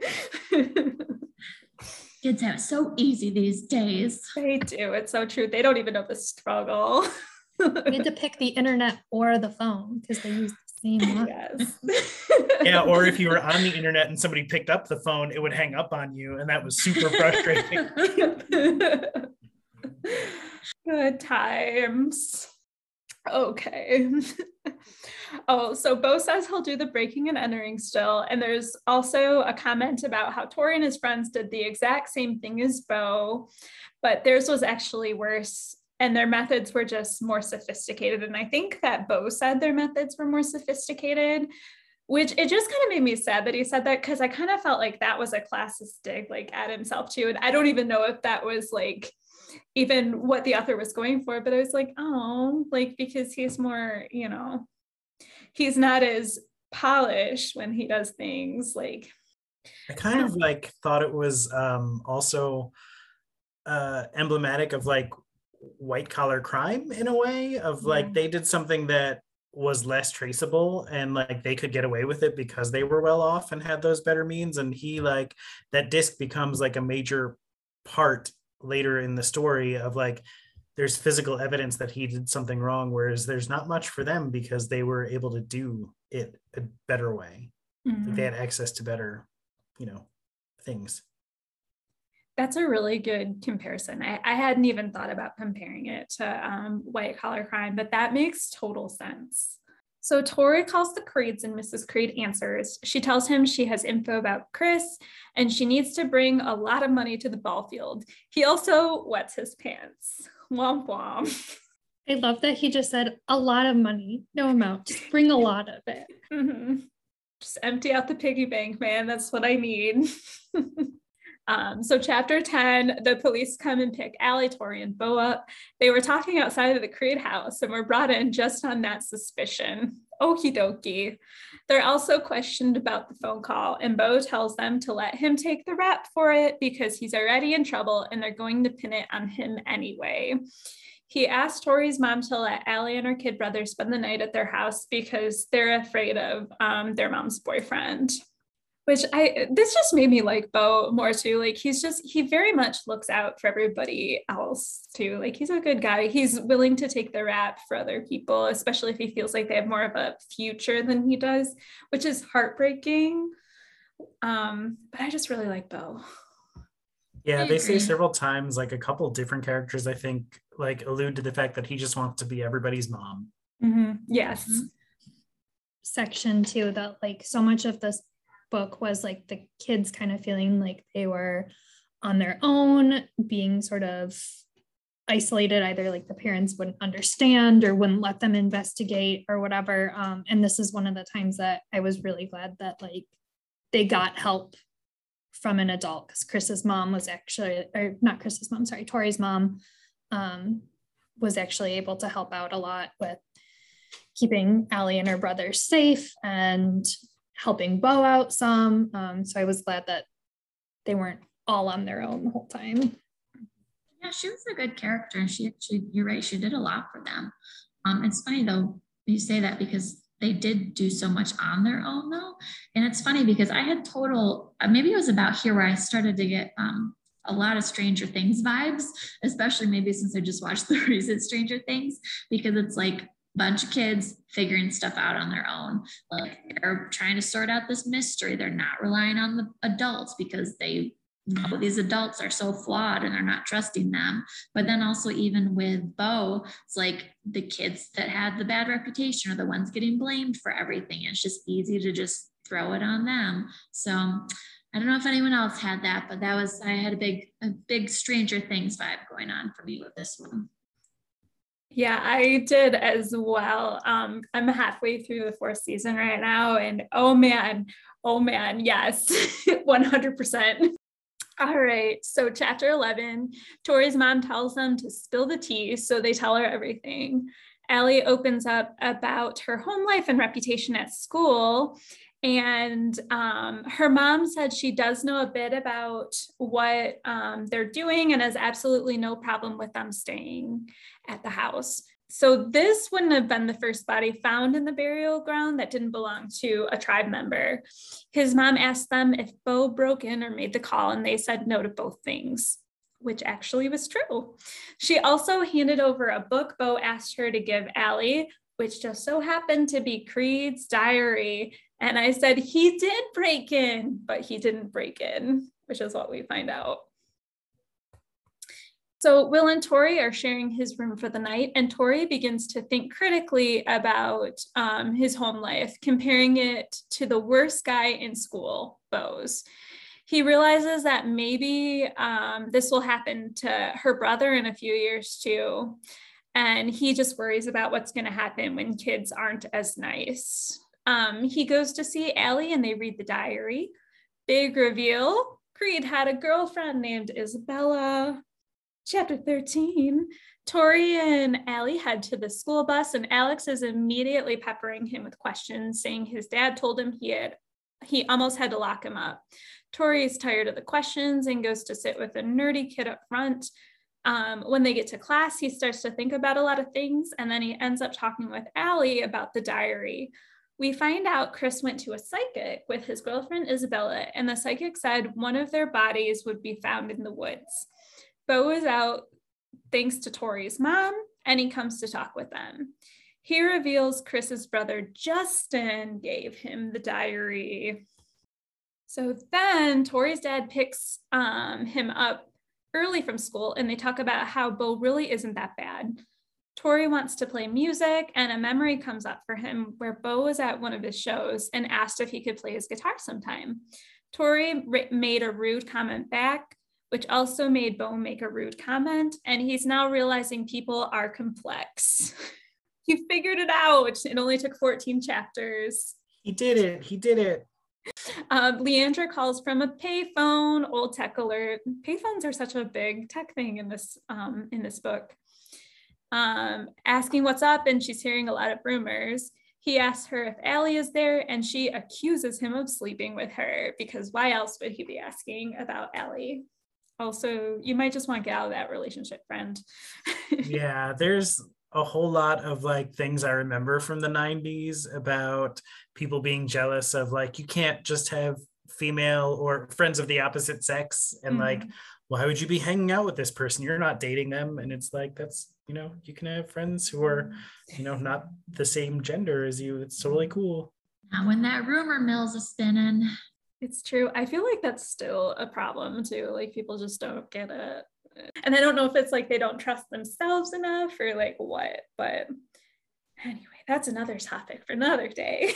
Kids have it so easy these days. They do. It's so true. They don't even know the struggle. You had to pick the internet or the phone because they use the same one. Yes. Yeah, or if you were on the internet and somebody picked up the phone, it would hang up on you, and that was super frustrating. Good times. Okay. Oh, so Bo says he'll do the breaking and entering still. And there's also a comment about how Tori and his friends did the exact same thing as Bo, but theirs was actually worse. And their methods were just more sophisticated. And I think that Bo said their methods were more sophisticated, which it just kind of made me sad that he said that, because I kind of felt like that was a classist dig like at himself too. And I don't even know if that was like even what the author was going for, but I was like, oh, like, because he's more, you know, he's not as polished when he does things like. I kind of like thought it was um, also uh, emblematic of like white collar crime in a way of like, yeah. They did something that was less traceable and like they could get away with it because they were well off and had those better means. And he like, that disc becomes like a major part later in the story of like, there's physical evidence that he did something wrong, whereas there's not much for them because they were able to do it a better way. Mm-hmm. Like they had access to better, you know, things. That's a really good comparison. I, I hadn't even thought about comparing it to um, white collar crime, but that makes total sense. So Tori calls the Creeds and Missus Creed answers. She tells him she has info about Chris and she needs to bring a lot of money to the ball field. He also wets his pants. Womp womp. I love that he just said a lot of money, no amount, just bring a lot of it. Mm-hmm. Just empty out the piggy bank, man. That's what I need. Um, so chapter ten, the police come and pick Allie, Tori, and Bo up. They were talking outside of the Creed house and were brought in just on that suspicion. Okie dokie. They're also questioned about the phone call, and Bo tells them to let him take the rap for it because he's already in trouble and they're going to pin it on him anyway. He asked Tori's mom to let Allie and her kid brother spend the night at their house because they're afraid of um, their mom's boyfriend. Which I, this just made me like Bo more too. Like he's just, he very much looks out for everybody else too. Like he's a good guy. He's willing to take the rap for other people, especially if he feels like they have more of a future than he does, which is heartbreaking. Um, but I just really like Bo. Yeah, they say several times, like a couple different characters, I think, like allude to the fact that he just wants to be everybody's mom. Mm-hmm. Yes. Section too, that like so much of this book was like the kids kind of feeling like they were on their own, being sort of isolated, either like the parents wouldn't understand or wouldn't let them investigate or whatever. Um, and this is one of the times that I was really glad that like they got help from an adult, because Chris's mom was actually, or not Chris's mom, sorry, Tori's mom um, was actually able to help out a lot with keeping Allie and her brother safe and helping Bo out some. Um, so I was glad that they weren't all on their own the whole time. Yeah, she was a good character. And she, she you're right, she did a lot for them. Um, it's funny though, you say that because they did do so much on their own though. And it's funny because I had total, maybe it was about here where I started to get um, a lot of Stranger Things vibes, especially maybe since I just watched the recent Stranger Things, because it's like, bunch of kids figuring stuff out on their own. Like they're trying to sort out this mystery. They're not relying on the adults because they know these adults are so flawed and they're not trusting them. But then also even with Bo, it's like the kids that had the bad reputation are the ones getting blamed for everything. It's just easy to just throw it on them. So I don't know if anyone else had that, but that was, I had a big, a big Stranger Things vibe going on for me with this one. Yeah, I did as well. Um, I'm halfway through the fourth season right now, and oh man, oh man, yes, one hundred percent. All right, so chapter eleven, Tori's mom tells them to spill the tea, so they tell her everything. Allie opens up about her home life and reputation at school, and um, her mom said she does know a bit about what um, they're doing and has absolutely no problem with them staying at the house. So this wouldn't have been the first body found in the burial ground that didn't belong to a tribe member. His mom asked them if Bo broke in or made the call, and they said no to both things, which actually was true. She also handed over a book Bo asked her to give Allie, which just so happened to be Creed's diary. And I said, he did break in, but he didn't break in, which is what we find out. So Will and Tori are sharing his room for the night, and Tori begins to think critically about um, his home life, comparing it to the worst guy in school, Bo's. He realizes that maybe um, this will happen to her brother in a few years too. And he just worries about what's going to happen when kids aren't as nice. Um, he goes to see Allie and they read the diary. Big reveal, Creed had a girlfriend named Isabella. Chapter thirteen, Tori and Allie head to the school bus, and Alex is immediately peppering him with questions, saying his dad told him he had he almost had to lock him up. Tori is tired of the questions and goes to sit with a nerdy kid up front. Um, when they get to class, he starts to think about a lot of things, and then he ends up talking with Allie about the diary. We find out Chris went to a psychic with his girlfriend Isabella, and the psychic said one of their bodies would be found in the woods. Bo is out thanks to Tori's mom, and he comes to talk with them. He reveals Chris's brother Justin gave him the diary. So then Tori's dad picks um, him up early from school, and they talk about how Bo really isn't that bad. Tori wants to play music, and a memory comes up for him where Bo was at one of his shows and asked if he could play his guitar sometime. Tori made a rude comment back, which also made Bo make a rude comment, and he's now realizing people are complex. He figured it out. It only took fourteen chapters. He did it. He did it. Um, Leandra calls from a payphone. Old tech alert. Payphones are such a big tech thing in this um, in this book. Um, asking what's up, and she's hearing a lot of rumors. He asks her if Allie is there, and she accuses him of sleeping with her, because why else would he be asking about Allie? Also, you might just want to get out of that relationship, friend. Yeah, there's a whole lot of like things I remember from the nineties about people being jealous of like, you can't just have female or friends of the opposite sex, and mm-hmm. like, why would you be hanging out with this person? You're not dating them. And it's like, that's, you know, you can have friends who are, you know, not the same gender as you. It's totally cool. Now when that rumor mill's a spinning. It's true. I feel like that's still a problem too. Like people just don't get it. And I don't know if it's like they don't trust themselves enough or like what, but anyway, that's another topic for another day.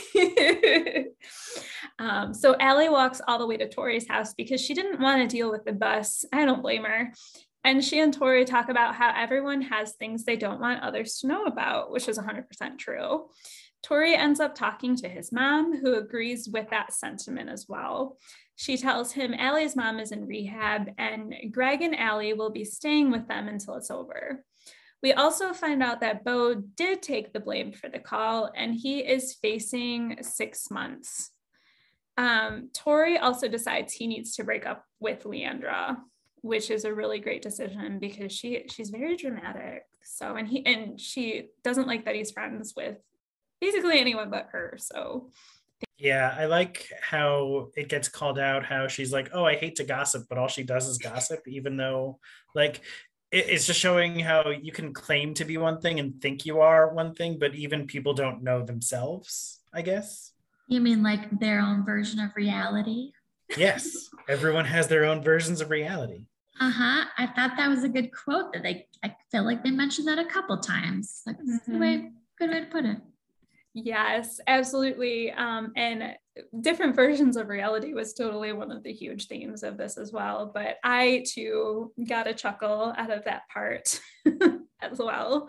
um, so Allie walks all the way to Tori's house because she didn't want to deal with the bus. I don't blame her. And she and Tori talk about how everyone has things they don't want others to know about, which is one hundred percent true. Tori ends up talking to his mom, who agrees with that sentiment as well. She tells him Allie's mom is in rehab, and Greg and Allie will be staying with them until it's over. We also find out that Bo did take the blame for the call, and he is facing six months. Um, Tori also decides he needs to break up with Leandra, which is a really great decision because she she's very dramatic. So, and he and she doesn't like that he's friends with basically anyone but her. So yeah, I like how it gets called out how she's like, oh, I hate to gossip, but all she does is gossip, even though like it, it's just showing how you can claim to be one thing and think you are one thing, but even people don't know themselves, I guess. You mean like their own version of reality? Yes, everyone has their own versions of reality. Uh-huh. I thought that was a good quote that they, I feel like they mentioned that a couple times. Like, mm-hmm. good way, good way to put it. Yes, absolutely. Um, and different versions of reality was totally one of the huge themes of this as well. But I too got a chuckle out of that part as well.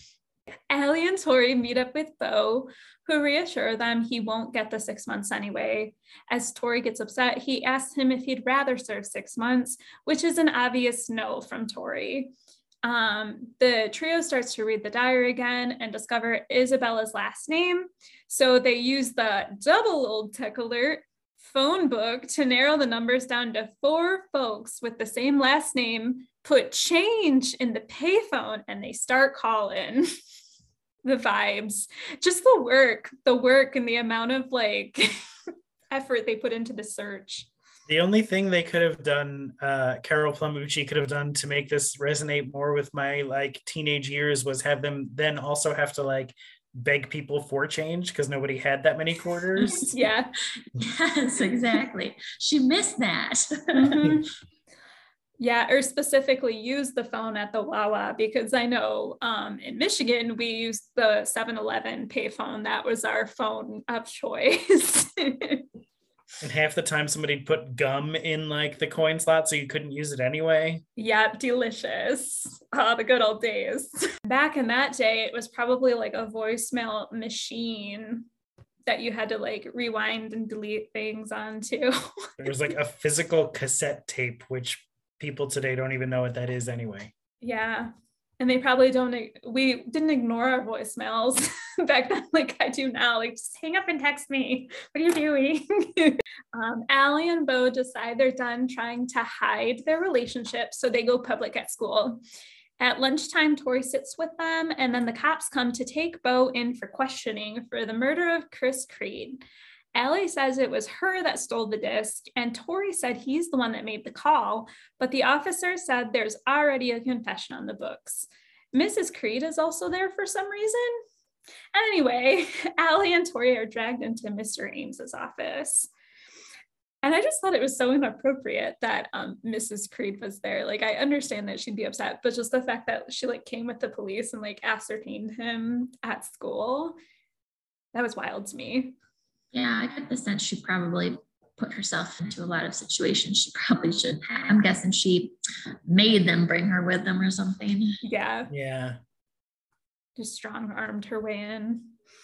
Allie and Tori meet up with Bo, who reassure them he won't get the six months anyway. As Tori gets upset, he asks him if he'd rather serve six months, which is an obvious no from Tori. Um, the trio starts to read the diary again and discover Isabella's last name. So they use the double old tech alert phone book to narrow the numbers down to four folks with the same last name, put change in the payphone, and they start calling. The vibes, just the work, the work and the amount of like effort they put into the search. The only thing they could have done, uh, Carol Plumbucci could have done to make this resonate more with my like teenage years was have them then also have to like beg people for change because nobody had that many quarters. Yeah. Yes, exactly. She missed that. Mm-hmm. Yeah, or specifically use the phone at the Wawa, because I know um, in Michigan, we used the seven eleven payphone. That was our phone of choice. And half the time somebody'd put gum in like the coin slot so you couldn't use it anyway. Yep, delicious. Oh, the good old days. Back in that day, it was probably like a voicemail machine that you had to like rewind and delete things onto. There was like a physical cassette tape, which people today don't even know what that is anyway. Yeah. And they probably don't, we didn't ignore our voicemails back then like I do now. Like, just hang up and text me. What are you doing? um, Allie and Bo decide they're done trying to hide their relationship, so they go public at school. At lunchtime, Tori sits with them, and then the cops come to take Bo in for questioning for the murder of Chris Creed. Allie says it was her that stole the disc, and Tori said he's the one that made the call, but the officer said there's already a confession on the books. Missus Creed is also there for some reason. Anyway, Allie and Tori are dragged into Mister Ames's office. And I just thought it was so inappropriate that um, Missus Creed was there. Like, I understand that she'd be upset, but just the fact that she like came with the police and like ascertained him at school, that was wild to me. Yeah, I get the sense she probably put herself into a lot of situations she probably shouldn't have. I'm guessing she made them bring her with them or something. Yeah. Yeah. Just strong-armed her way in.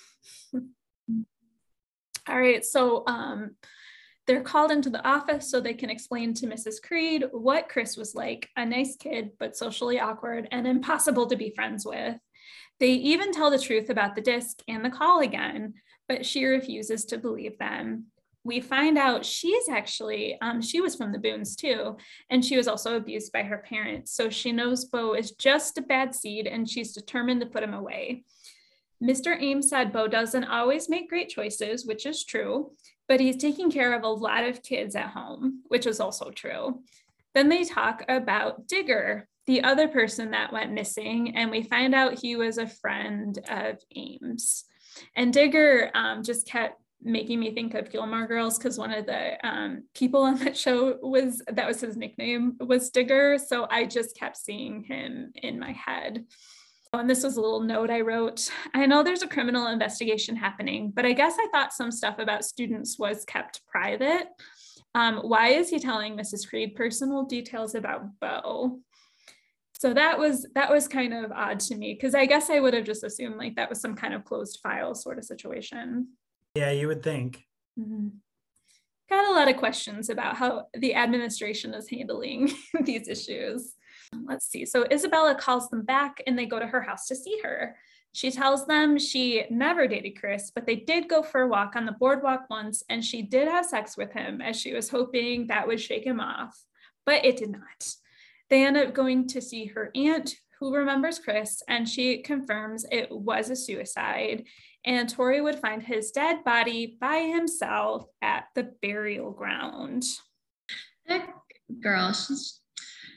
All right, so um, they're called into the office so they can explain to Missus Creed what Chris was like, a nice kid, but socially awkward and impossible to be friends with. They even tell the truth about the disc and the call again, but she refuses to believe them. We find out she's actually, um, she was from the Boones too, and she was also abused by her parents. So she knows Bo is just a bad seed and she's determined to put him away. Mister Ames said Bo doesn't always make great choices, which is true, but he's taking care of a lot of kids at home, which is also true. Then they talk about Digger, the other person that went missing, and we find out he was a friend of Ames. And Digger um, just kept making me think of Gilmore Girls, because one of the um, people on that show was, that was his nickname, was Digger. So I just kept seeing him in my head. Oh, and this was a little note I wrote. I know there's a criminal investigation happening, but I guess I thought some stuff about students was kept private. Um, why is he telling Missus Creed personal details about Bo? So that was that was kind of odd to me, because I guess I would have just assumed like that was some kind of closed file sort of situation. Yeah, you would think. Mm-hmm. Got a lot of questions about how the administration is handling these issues. Let's see. So Isabella calls them back and they go to her house to see her. She tells them she never dated Chris, but they did go for a walk on the boardwalk once, and she did have sex with him as she was hoping that would shake him off, but it did not. They end up going to see her aunt, who remembers Chris, and she confirms it was a suicide, and Tori would find his dead body by himself at the burial ground. That girl, she's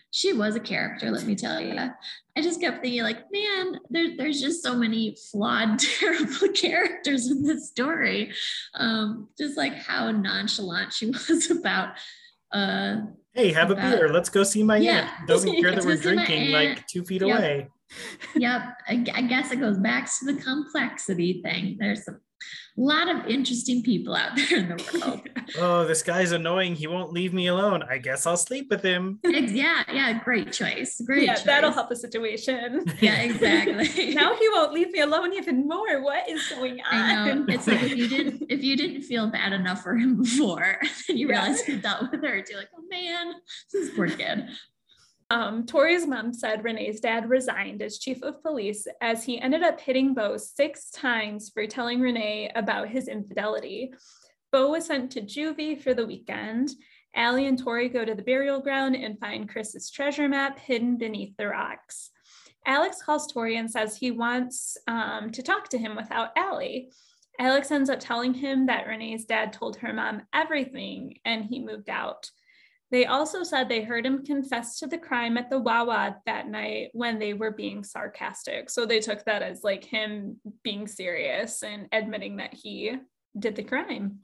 she was a character, let me tell you. I just kept thinking like, man, there, there's just so many flawed, terrible characters in this story. Um, just like how nonchalant she was about uh hey, have about, a beer. Let's go see my yeah. aunt. Doesn't care that we're drinking like two feet yep. away. Yep. I, I guess it goes back to the complexity thing. There's a lot of interesting people out there in the world. Oh, this guy's annoying. He won't leave me alone. I guess I'll sleep with him. Yeah, yeah, great choice. Great yeah, choice. that'll help the situation. Yeah, exactly. Now he won't leave me alone even more. What is going on? I know. It's like if you didn't if you didn't feel bad enough for him before, and you realize yeah. you dealt with her, you're like, oh man, this poor kid. Um, Tori's mom said Renee's dad resigned as chief of police as he ended up hitting Bo six times for telling Renee about his infidelity. Bo was sent to juvie for the weekend. Allie and Tori go to the burial ground and find Chris's treasure map hidden beneath the rocks. Alex calls Tori and says he wants um, to talk to him without Allie. Alex ends up telling him that Renee's dad told her mom everything and he moved out. They also said they heard him confess to the crime at the Wawa that night when they were being sarcastic. So they took that as like him being serious and admitting that he did the crime.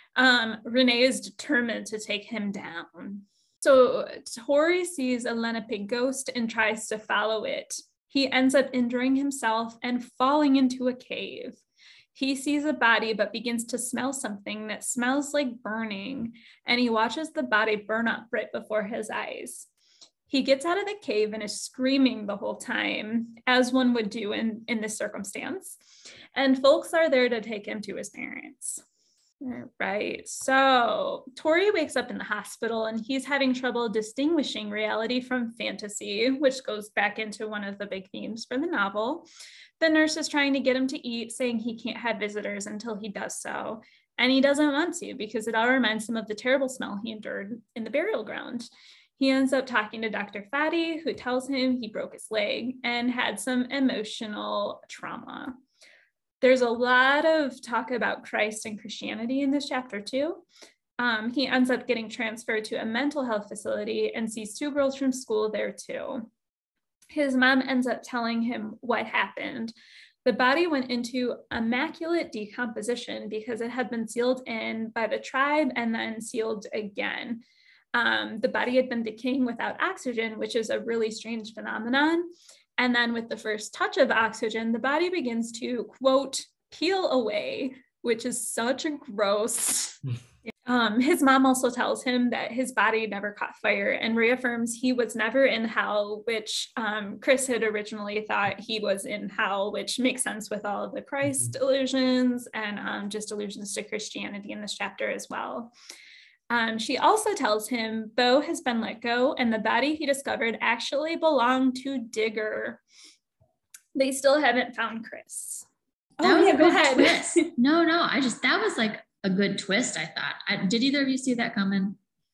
Um, Renee is determined to take him down. So Tori sees a Lenape ghost and tries to follow it. He ends up injuring himself and falling into a cave. He sees a body, but begins to smell something that smells like burning, and he watches the body burn up right before his eyes. He gets out of the cave and is screaming the whole time, as one would do in, in this circumstance. And folks are there to take him to his parents. All right, so Tori wakes up in the hospital and he's having trouble distinguishing reality from fantasy, which goes back into one of the big themes for the novel. The nurse is trying to get him to eat, saying he can't have visitors until he does so. And he doesn't want to because it all reminds him of the terrible smell he endured in the burial ground. He ends up talking to Doctor Fatty, who tells him he broke his leg and had some emotional trauma. There's a lot of talk about Christ and Christianity in this chapter too. Um, he ends up getting transferred to a mental health facility and sees two girls from school there too. His mom ends up telling him what happened. The body went into immaculate decomposition because it had been sealed in by the tribe and then sealed again. Um, the body had been decaying without oxygen, which is a really strange phenomenon. And then with the first touch of oxygen, the body begins to, quote, peel away, which is such a gross. Um, his mom also tells him that his body never caught fire and reaffirms he was never in hell, which um, Chris had originally thought he was in hell, which makes sense with all of the Christ allusions and um, just allusions to Christianity in this chapter as well. Um, she also tells him Bo has been let go and the body he discovered actually belonged to Digger. They still haven't found Chris. That oh yeah, go ahead. Twist. No, no, I just, that was like a good twist, I thought. I, did either of you see that coming?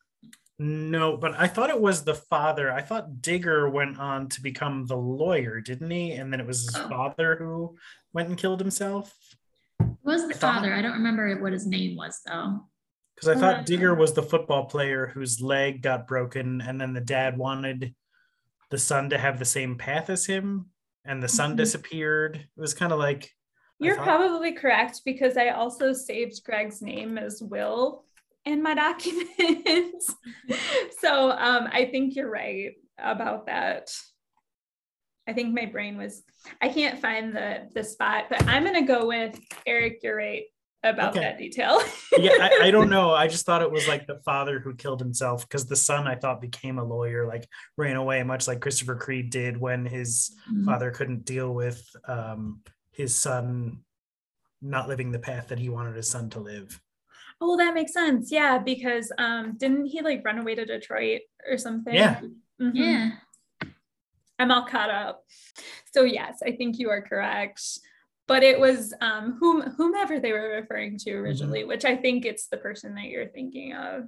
No, but I thought it was the father. I thought Digger went on to become the lawyer, didn't he? And then it was his oh. father who went and killed himself. It was the I father. Thought... I don't remember what his name was though. Because I thought uh, Digger was the football player whose leg got broken, and then the dad wanted the son to have the same path as him, and the son mm-hmm. disappeared. It was kind of like... You're thought... probably correct, because I also saved Greg's name as Will in my documents. So um, I think you're right about that. I think my brain was... I can't find the, the spot, but I'm going to go with Eric, you're right about okay. that detail. yeah, I, I don't know. I just thought it was like the father who killed himself, because the son, I thought, became a lawyer, like ran away, much like Christopher Creed did when his mm-hmm. father couldn't deal with um, his son not living the path that he wanted his son to live. Oh, that makes sense. Yeah, because um, didn't he like run away to Detroit or something? Yeah. Mm-hmm. Yeah. I'm all caught up. So yes, I think you are correct. But it was um, whom, whomever they were referring to originally, mm-hmm. which I think it's the person that you're thinking of.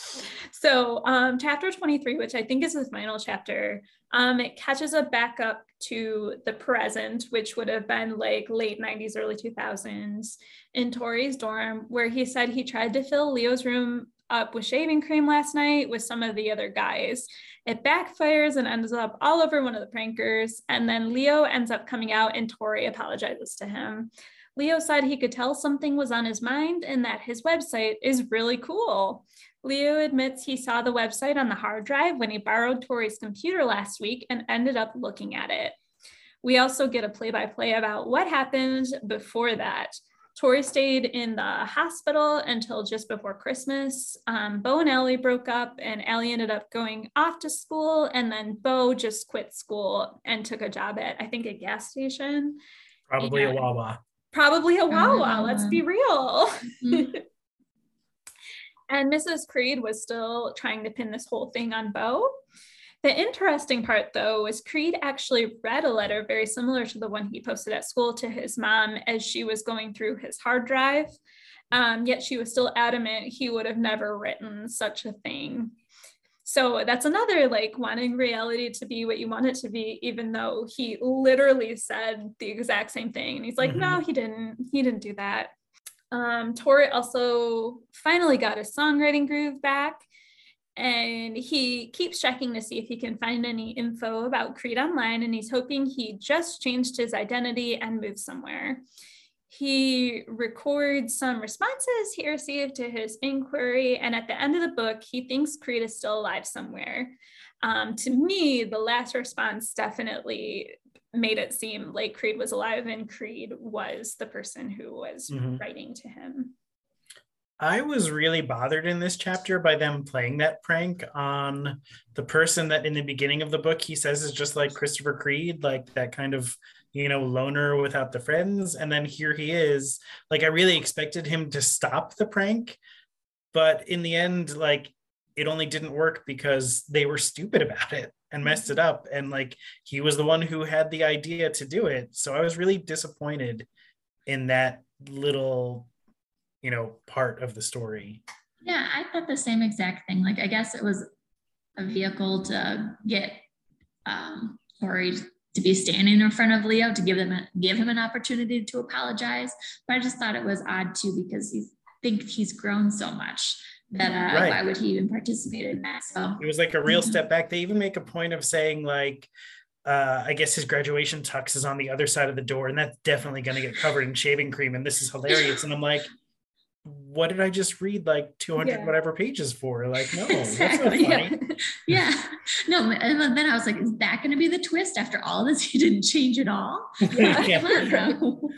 So um, chapter twenty-three, which I think is the final chapter, um, it catches us back up to the present, which would have been like late nineties, early two thousands, in Tori's dorm, where he said he tried to fill Leo's room up with shaving cream last night with some of the other guys. It backfires and ends up all over one of the prankers. And then Leo ends up coming out and Tori apologizes to him. Leo said he could tell something was on his mind and that his website is really cool. Leo admits he saw the website on the hard drive when he borrowed Tori's computer last week and ended up looking at it. We also get a play-by-play about what happened before that. Tori stayed in the hospital until just before Christmas. Um, Bo and Allie broke up and Allie ended up going off to school, and then Bo just quit school and took a job at, I think, a gas station. Probably and a Wawa. Probably a Probably Wawa, Wawa. let's be real. Mhm. And Missus Creed was still trying to pin this whole thing on Bo. The interesting part, though, was Creed actually read a letter very similar to the one he posted at school to his mom as she was going through his hard drive. Um, yet she was still adamant he would have never written such a thing. So that's another, like, wanting reality to be what you want it to be, even though he literally said the exact same thing. And he's like, Mhm. no, he didn't. He didn't do that. Um, Tori also finally got his songwriting groove back. And he keeps checking to see if he can find any info about Creed online, and he's hoping he just changed his identity and moved somewhere. He records some responses he received to his inquiry, and at the end of the book, he thinks Creed is still alive somewhere. Um, to me, the last response definitely made it seem like Creed was alive and Creed was the person who was Mhm. writing to him. I was really bothered in this chapter by them playing that prank on the person that in the beginning of the book he says is just like Christopher Creed, like that kind of, you know, loner without the friends. And then here he is. Like, I really expected him to stop the prank, but in the end, like, it only didn't work because they were stupid about it and messed it up. And like, he was the one who had the idea to do it. So I was really disappointed in that little, you know, part of the story. Yeah, I thought the same exact thing. Like, I guess it was a vehicle to get um, Tori to be standing in front of Leo to give them a, give him an opportunity to apologize. But I just thought it was odd too, because he think he's grown so much that uh, Right. why would he even participate in that? So It was like a real step back. They even make a point of saying like, uh, I guess his graduation tux is on the other side of the door, and that's definitely going to get covered in shaving cream. And this is hilarious. And I'm like, what did I just read like two hundred Yeah. whatever pages for? Like, no, Exactly, that's not funny. yeah. yeah, no. And then I was like, is that going to be the twist after all this? He didn't change at all. Yeah. Yeah. Come on, bro.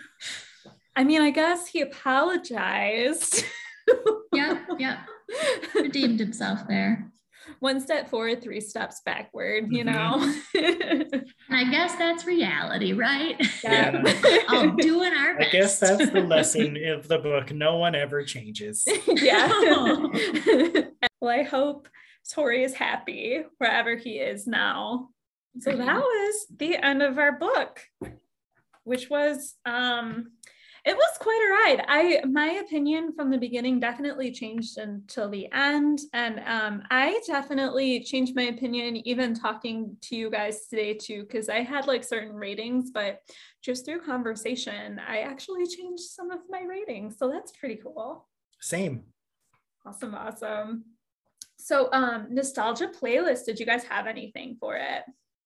I mean, I guess he apologized. Yeah, yeah. Redeemed himself there. One step forward, three steps backward, you Mhm. know? And I guess that's reality, right? Yeah. All doing our I best. guess that's the lesson of the book. No one ever changes. Yeah. Well, I hope Tori is happy wherever he is now. So that was the end of our book, which was um it was quite a ride. I my opinion from the beginning definitely changed until the end. And um, I definitely changed my opinion even talking to you guys today too, because I had like certain ratings, but just through conversation, I actually changed some of my ratings. So that's pretty cool. Same. Awesome, awesome. So um nostalgia playlist, did you guys have anything for it?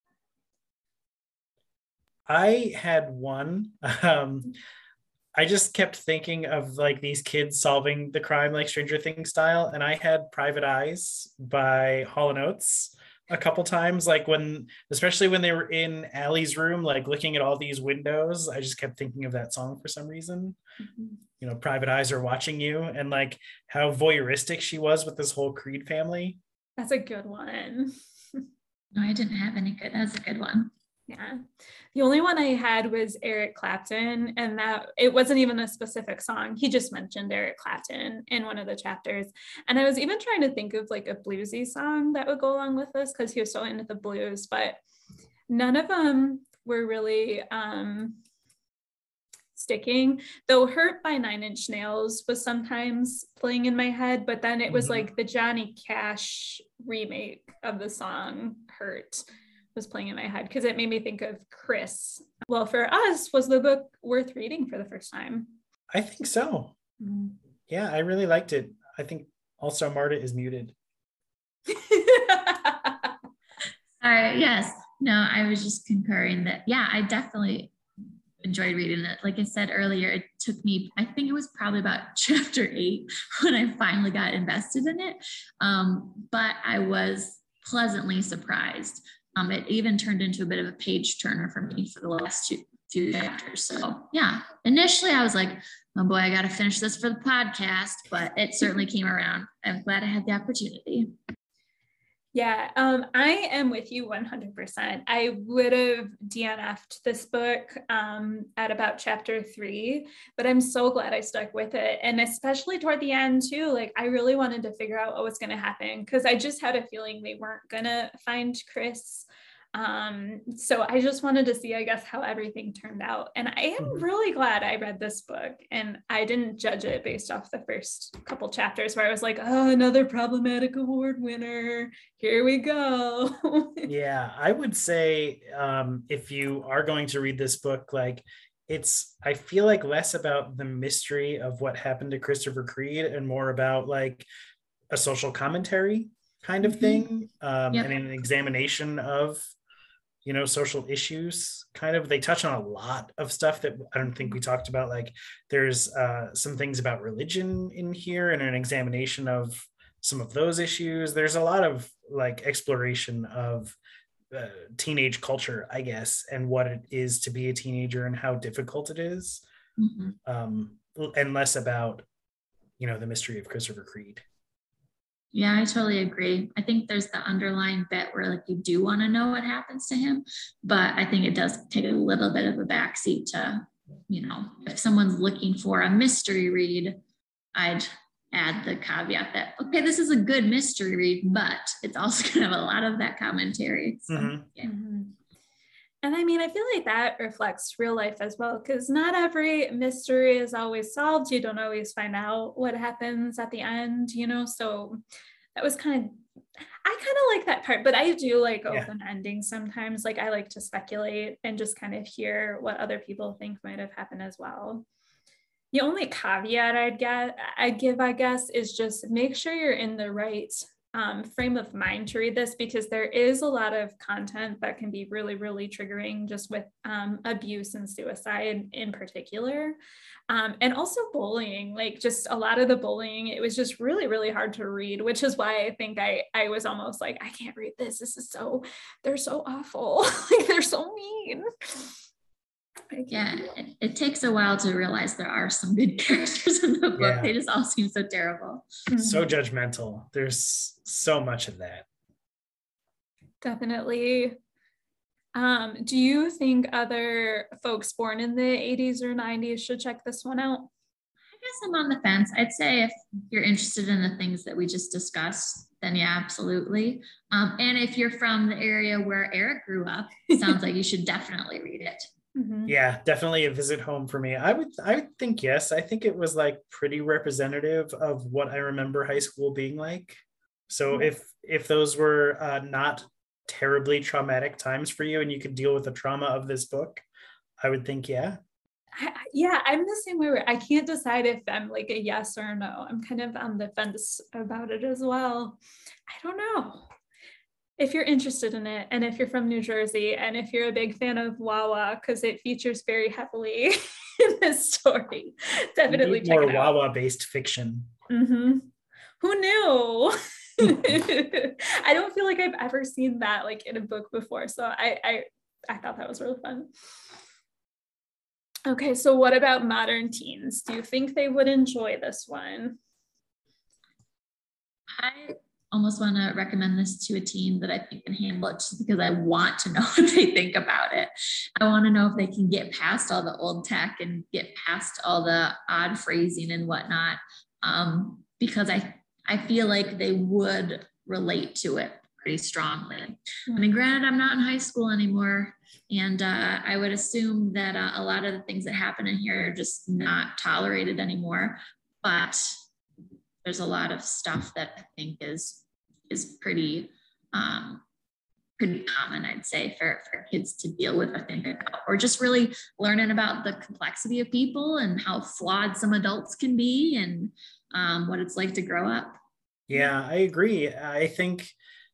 I had one. Um, I just kept thinking of like these kids solving the crime like Stranger Things style, and I had Private Eyes by Hall and Oates a couple times, like when, especially when they were in Allie's room, like looking at all these windows. I just kept thinking of that song for some reason. Mm-hmm. You know, private eyes are watching you, and like how voyeuristic she was with this whole Creed family. That's a good one. No, I didn't have any good. That's a good one. Yeah. The only one I had was Eric Clapton, and that it wasn't even a specific song. He just mentioned Eric Clapton in one of the chapters. And I was even trying to think of like a bluesy song that would go along with this because he was so into the blues, but none of them were really um, sticking. Though Hurt by Nine Inch Nails was sometimes playing in my head, but then it was Mhm. like the Johnny Cash remake of the song Hurt was playing in my head because it made me think of Chris. Well, for us, was the book worth reading for the first time? I think so. Yeah, I really liked it. I think Also, Marta is muted. All right. Yes. No, I was just concurring that, yeah, I definitely enjoyed reading it. Like I said earlier, it took me, I think it was probably about chapter eight when I finally got invested in it. Um, but I was pleasantly surprised. Um, it even turned into a bit of a page turner for me for the last two few chapters. So yeah, initially I was like, oh boy, I got to finish this for the podcast, but it certainly came around. I'm glad I had the opportunity. Yeah, um, I am with you one hundred percent. I would have D N F'd this book um, at about chapter three, but I'm so glad I stuck with it. And especially toward the end too, like I really wanted to figure out what was going to happen because I just had a feeling they weren't going to find Chris. Um, so I just wanted to see, I guess, how everything turned out. And I am mm-hmm. really glad I read this book and I didn't judge it based off the first couple chapters where I was like, oh, another problematic award winner. Here we go. Yeah, I would say um, if you are going to read this book, like it's, I feel like less about the mystery of what happened to Christopher Creed and more about like a social commentary kind of mm-hmm. thing um, yep. and an examination of you know, social issues kind of. They touch on a lot of stuff that I don't think we talked about. Like there's uh, some things about religion in here and an examination of some of those issues. There's a lot of like exploration of uh, teenage culture, I guess, and what it is to be a teenager and how difficult it is. Mm-hmm. Um, and less about, you know, the mystery of Christopher Creed. Yeah, I totally agree. I think there's the underlying bit where like you do want to know what happens to him, but I think it does take a little bit of a backseat to, you know, if someone's looking for a mystery read, I'd add the caveat that, okay, this is a good mystery read, but it's also going to have a lot of that commentary. So, mm-hmm. yeah. Mm-hmm. And I mean, I feel like that reflects real life as well, because not every mystery is always solved. You don't always find out what happens at the end, you know? So that was kind of, I kind of like that part, but I do like open yeah. endings sometimes. Like I like to speculate and just kind of hear what other people think might have happened as well. The only caveat I'd get, I'd give, I guess, is just make sure you're in the right Um, frame of mind to read this, because there is a lot of content that can be really, really triggering just with um, abuse and suicide in particular. Um, and also bullying, like just a lot of the bullying, it was just really, really hard to read, which is why I think I, I was almost like, I can't read this. This is so, they're so awful. Like they're so mean. Yeah, it, it takes a while to realize there are some good characters in the book. Yeah. They just all seem so terrible. So judgmental. There's so much of that. Definitely. Um, do you think other folks born in the eighties or nineties should check this one out? I guess I'm on the fence. I'd say if you're interested in the things that we just discussed, then yeah, absolutely. Um, and if you're from the area where Eric grew up, it sounds like you should definitely read it. Mm-hmm. Yeah, definitely a visit home for me. I would I would think yes. I think it was like pretty representative of what I remember high school being like. So mm-hmm. if if those were uh, not terribly traumatic times for you and you could deal with the trauma of this book, I would think yeah. I, yeah, I'm the same way. Where I can't decide if I'm like a yes or a no. I'm kind of on the fence about it as well. I don't know. If you're interested in it, and if you're from New Jersey, and if you're a big fan of Wawa, because it features very heavily in this story, definitely check more it out. Wawa-based fiction. Mm-hmm. Who knew? I don't feel like I've ever seen that like in a book before, so I, I I thought that was really fun. Okay, so what about modern teens? Do you think they would enjoy this one? I almost want to recommend this to a teen that I think can handle it, just because I want to know what they think about it. I want to know if they can get past all the old tech and get past all the odd phrasing and whatnot, um, because I, I feel like they would relate to it pretty strongly. Mm-hmm. I mean, granted, I'm not in high school anymore, and uh, I would assume that uh, a lot of the things that happen in here are just not tolerated anymore, but there's a lot of stuff that I think is is pretty um, pretty common, I'd say, for, for kids to deal with, I think, or just really learning about the complexity of people and how flawed some adults can be and um, what it's like to grow up. Yeah, I agree. I think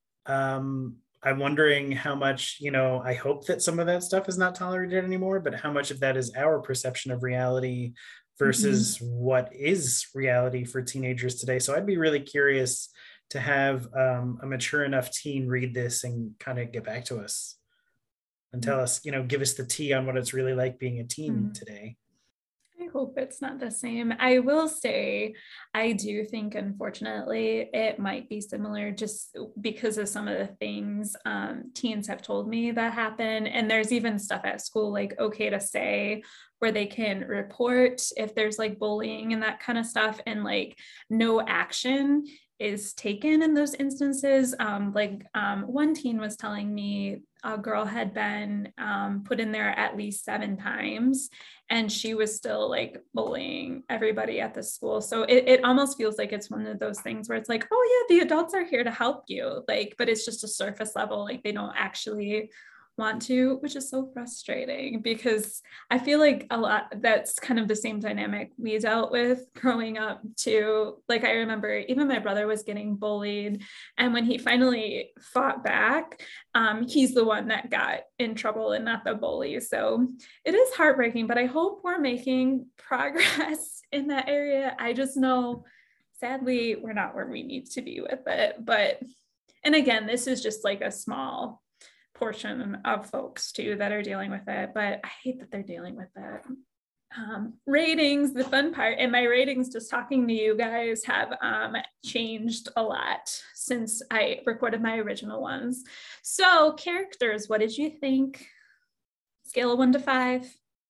um, I'm wondering how much, you know, I hope that some of that stuff is not tolerated anymore, but how much of that is our perception of reality versus mm-hmm. what is reality for teenagers today. So I'd be really curious to have um, a mature enough teen read this and kind of get back to us and tell us, you know, give us the tea on what it's really like being a teen mm-hmm. today. I hope it's not the same. I will say, I do think, unfortunately, it might be similar just because of some of the things um, teens have told me that happen. And there's even stuff at school like okay to say, where they can report if there's like bullying and that kind of stuff, and like no action is taken in those instances. Um, like um, one teen was telling me a girl had been um, put in there at least seven times and she was still like bullying everybody at the school. So it, it almost feels like it's one of those things where it's like, oh yeah, the adults are here to help you. Like, but it's just a surface level. Like they don't actually want to, which is so frustrating because I feel like a lot that's kind of the same dynamic we dealt with growing up too. Like I remember even my brother was getting bullied, and when he finally fought back, um, he's the one that got in trouble and not the bully. So it is heartbreaking, but I hope we're making progress in that area. I just know sadly we're not where we need to be with it. But and again, this is just like a small portion of folks too that are dealing with it, but I hate that they're dealing with it. Um, ratings, the fun part, and my ratings just talking to you guys have um, changed a lot since I recorded my original ones. So characters, what did you think? Scale of one to five?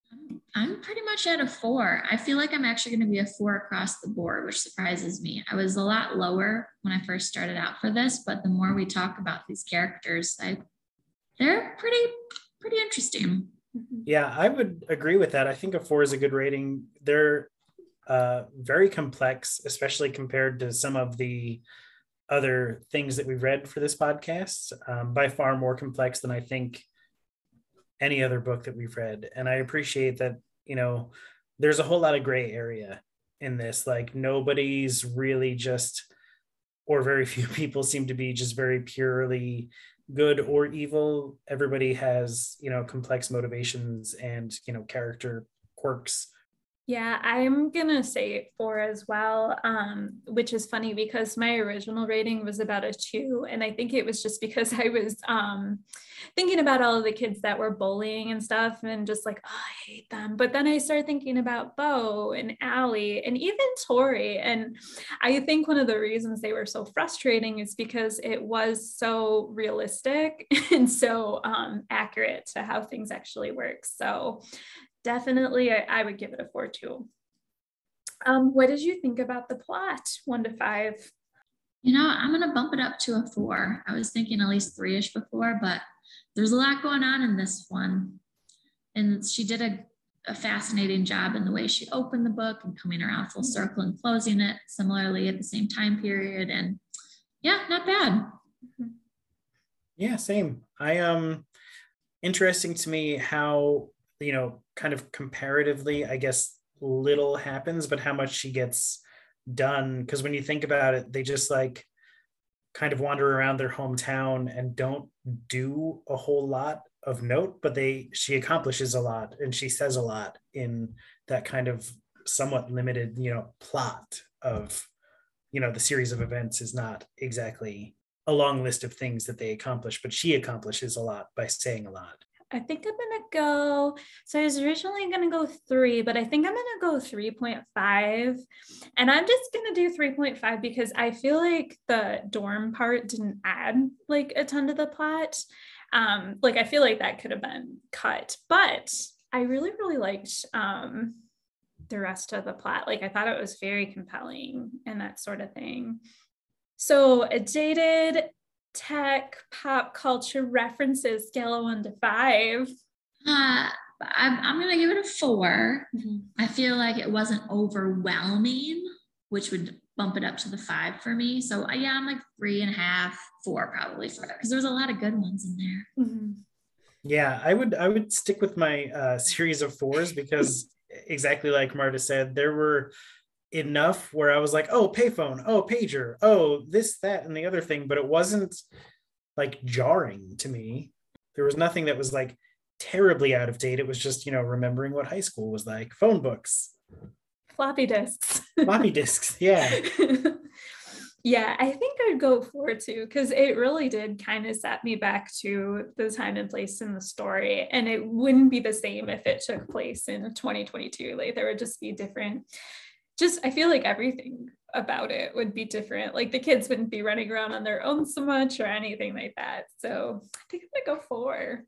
I'm pretty much at a four. I feel like I'm actually going to be a four across the board, which surprises me. I was a lot lower when I first started out for this, but the more we talk about these characters, I they're pretty, pretty interesting. Yeah, I would agree with that. I think a four is a good rating. They're uh, very complex, especially compared to some of the other things that we've read for this podcast. Um, by far more complex than I think any other book that we've read. And I appreciate that, you know, there's a whole lot of gray area in this. Like nobody's really just, or very few people seem to be just very purely good or evil. Everybody has, you know, complex motivations and, you know, character quirks. Yeah, I'm gonna say four as well, um, which is funny because my original rating was about a two, and I think it was just because I was um, thinking about all of the kids that were bullying and stuff, and just like, oh, I hate them. But then I started thinking about Bo and Allie and even Tori, and I think one of the reasons they were so frustrating is because it was so realistic and so um, accurate to how things actually work. So definitely, I, I would give it a four too. Um, what did you think about the plot, one to five? You know, I'm going to bump it up to a four. I was thinking at least three-ish before, but there's a lot going on in this one. And she did a, a fascinating job in the way she opened the book and coming around full circle and closing it similarly at the same time period. And yeah, not bad. Yeah, same. I um interesting to me how, you know, kind of comparatively, I guess little happens, but how much she gets done. Because when you think about it, they just like kind of wander around their hometown and don't do a whole lot of note, but they she accomplishes a lot and she says a lot in that kind of somewhat limited, you know, plot of, you know, the series of events is not exactly a long list of things that they accomplish, but she accomplishes a lot by saying a lot. I think I'm going to go, so I was originally going to go three, but I think I'm going to go three point five. And I'm just going to do three point five because I feel like the dorm part didn't add like a ton to the plot. Um, like I feel like that could have been cut, but I really, really liked um, the rest of the plot. Like I thought it was very compelling and that sort of thing. So a dated tech pop culture references, scale of one to five. Uh, I'm, I'm going to give it a four. Mm-hmm. I feel like it wasn't overwhelming, which would bump it up to the five for me. So uh, yeah, I'm like three and a half, four probably for that because there was a lot of good ones in there. Mm-hmm. Yeah, I would I would stick with my uh, series of fours because exactly like Marta said, there were enough where I was like, oh, payphone, oh, pager, oh, this, that, and the other thing, but it wasn't like jarring to me. There was nothing that was like terribly out of date. It was just, you know, remembering what high school was like. Phone books. Floppy disks. Floppy disks, yeah. Yeah, I think I'd go for two because it really did kind of set me back to the time and place in the story. And it wouldn't be the same if it took place in twenty twenty-two. Like there would just be different, just I feel like everything about it would be different. Like the kids wouldn't be running around on their own so much or anything like that. So I think I'm gonna go four.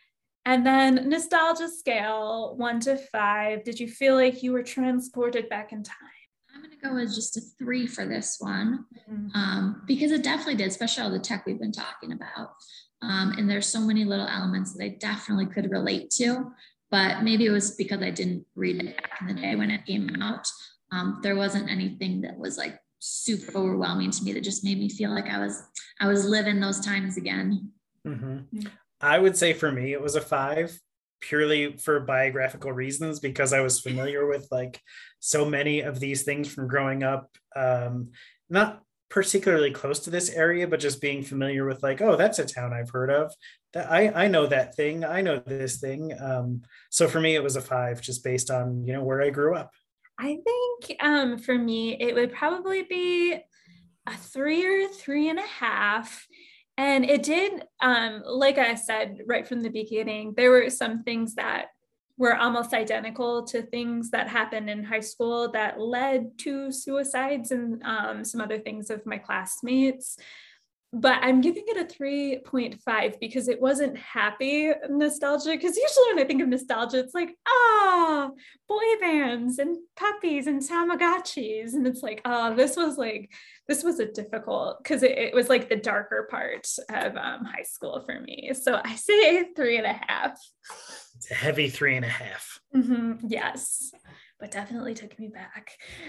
And then nostalgia scale, one to five. Did you feel like you were transported back in time? I'm going to go with just a three for this one, Mm-hmm. um, because it definitely did, especially all the tech we've been talking about. Um, and there's so many little elements that I definitely could relate to, but maybe it was because I didn't read it back in the day when it came out. Um, there wasn't anything that was like super overwhelming to me that just made me feel like I was, I was living those times again. Mm-hmm. I would say for me, it was a five, purely for biographical reasons, because I was familiar with like so many of these things from growing up, um, not particularly close to this area, but just being familiar with like, oh, that's a town I've heard of. That I, I know that thing. I know this thing. Um, so for me, it was a five, just based on, you know, where I grew up. I think um, for me, it would probably be a three or three and a half. And it did, um, like I said, right from the beginning, there were some things that were almost identical to things that happened in high school that led to suicides and um, some other things of my classmates. But I'm giving it a three point five because it wasn't happy nostalgia. Because usually when I think of nostalgia, it's like, ah, oh, boy bands and puppies and Tamagotchis. And it's like, oh, this was like, this was a difficult, because it, it was like the darker part of um, high school for me. So I say three and a half. It's a heavy three and a half. Mm-hmm, yes, but definitely took me back.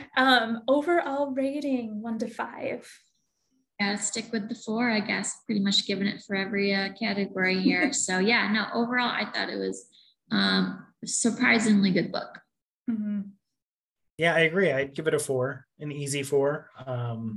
Um, overall rating, one to five. Gotta stick with the four, I guess. Pretty much giving it for every uh, category here. So yeah, no, overall, I thought it was um, a surprisingly good book. Mm-hmm. Yeah, I agree. I'd give it a four, an easy four. Um,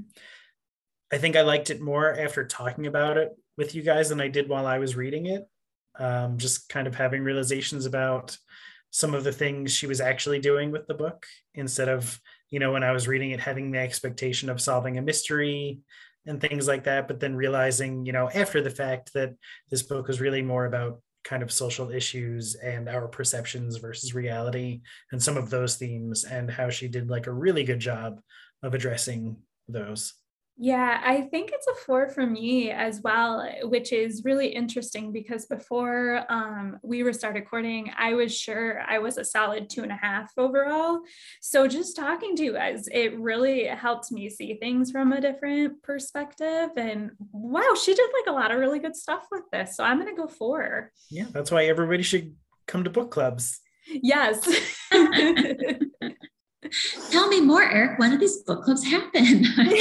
I think I liked it more after talking about it with you guys than I did while I was reading it. Um, just kind of having realizations about some of the things she was actually doing with the book, instead of, you know, when I was reading it, having the expectation of solving a mystery and things like that, but then realizing, you know, after the fact that this book was really more about kind of social issues and our perceptions versus reality and some of those themes, and how she did like a really good job of addressing those. Yeah, I think it's a four for me as well, which is really interesting because before um, we were started recording, I was sure I was a solid two and a half overall. So just talking to you guys, it really helped me see things from a different perspective. And wow, she did like a lot of really good stuff with this. So I'm going to go four. Yeah, that's why everybody should come to book clubs. Yes. Tell me more, Eric. When do these book clubs happen?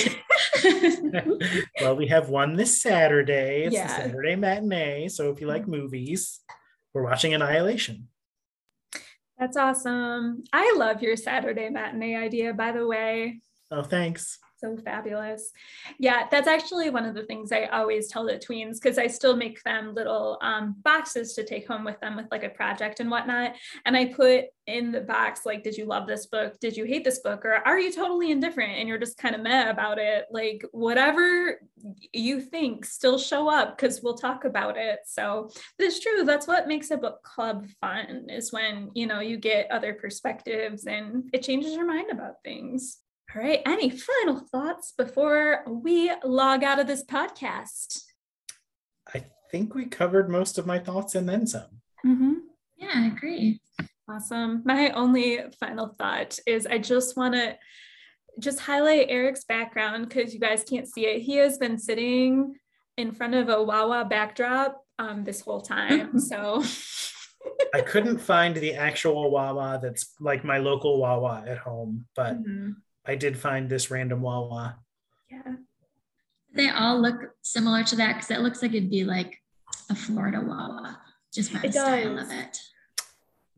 Well, we have one this Saturday. It's Yeah. the Saturday matinee. So if you like movies, we're watching Annihilation. That's awesome. I love your Saturday matinee idea, by the way. Oh, thanks. So fabulous. Yeah, that's actually one of the things I always tell the tweens, because I still make them little um, boxes to take home with them with like a project and whatnot. And I put in the box, like, did you love this book? Did you hate this book? Or are you totally indifferent and you're just kind of meh about it? Like whatever you think, still show up because we'll talk about it. So it's true. That's what makes a book club fun, is when, you know, you get other perspectives and it changes your mind about things. All right. Any final thoughts before we log out of this podcast? I think we covered most of my thoughts and then some. Mm-hmm. Yeah, I agree. Awesome. My only final thought is I just want to just highlight Eric's background, because you guys can't see it. He has been sitting in front of a Wawa backdrop um, this whole time. So I couldn't find the actual Wawa that's like my local Wawa at home, but mm-hmm. I did find this random Wawa. Yeah. They all look similar to that, because it looks like it'd be like a Florida Wawa, just by the It style does. of it.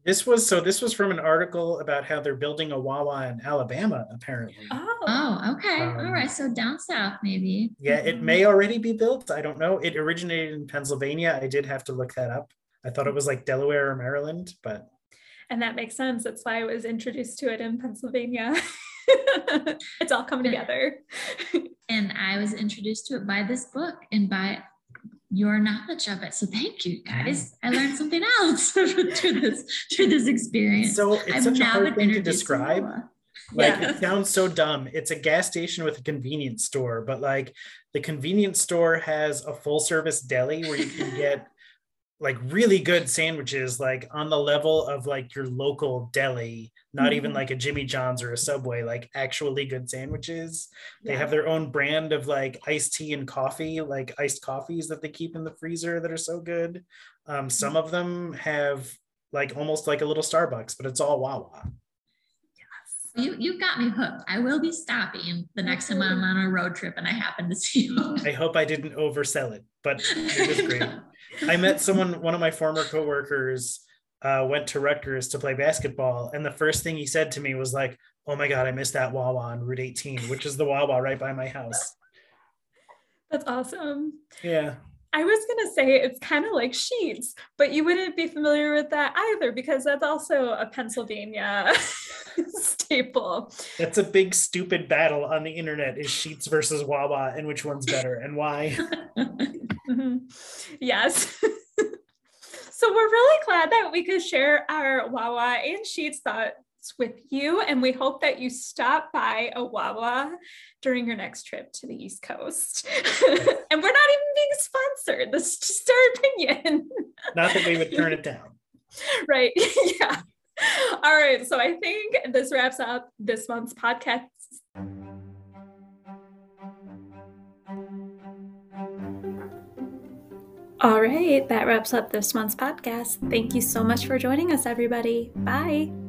This was so this was from an article about how they're building a Wawa in Alabama, apparently. Oh, Oh, okay. Um, All right. So down south, maybe. Yeah, it may already be built. I don't know. It originated in Pennsylvania. I did have to look that up. I thought it was like Delaware or Maryland, but and that makes sense. That's why I was introduced to it in Pennsylvania. It's all coming together. And I was introduced to it by this book and by your knowledge of it. So thank you, guys. I learned something else through this through this experience. so it's I've such a now hard been thing to introduced to describe. Wawa. Like Yeah. it sounds so dumb. It's a gas station with a convenience store, but like the convenience store has a full service deli where you can get like really good sandwiches, like on the level of like your local deli, not even Mhm. like a Jimmy John's or a Subway, like actually good sandwiches. They Yeah. have their own brand of like iced tea and coffee, like iced coffees that they keep in the freezer that are so good. Um, some of them have like almost like a little Starbucks, but it's all Wawa. You you got me hooked. I will be stopping the next time I'm on a road trip and I happen to see you. I hope I didn't oversell it, but it was great. I met someone, one of my former coworkers uh, went to Rutgers to play basketball. And the first thing he said to me was like, oh my God, I missed that Wawa on Route eighteen, which is the Wawa right by my house. That's awesome. Yeah. I was going to say it's kind of like Sheets, but you wouldn't be familiar with that either because that's also a Pennsylvania staple. That's a big, stupid battle on the internet is Sheets versus Wawa and which one's better and why. Mhm. Yes. So we're really glad that we could share our Wawa and Sheets thoughts with you. And we hope that you stop by a Wawa during your next trip to the East Coast. And we're not even being sponsored. This is just our opinion. Not that we would turn it down. Right. Yeah. All right. So I think this wraps up this month's podcast. All right. That wraps up this month's podcast. Thank you so much for joining us, everybody. Bye.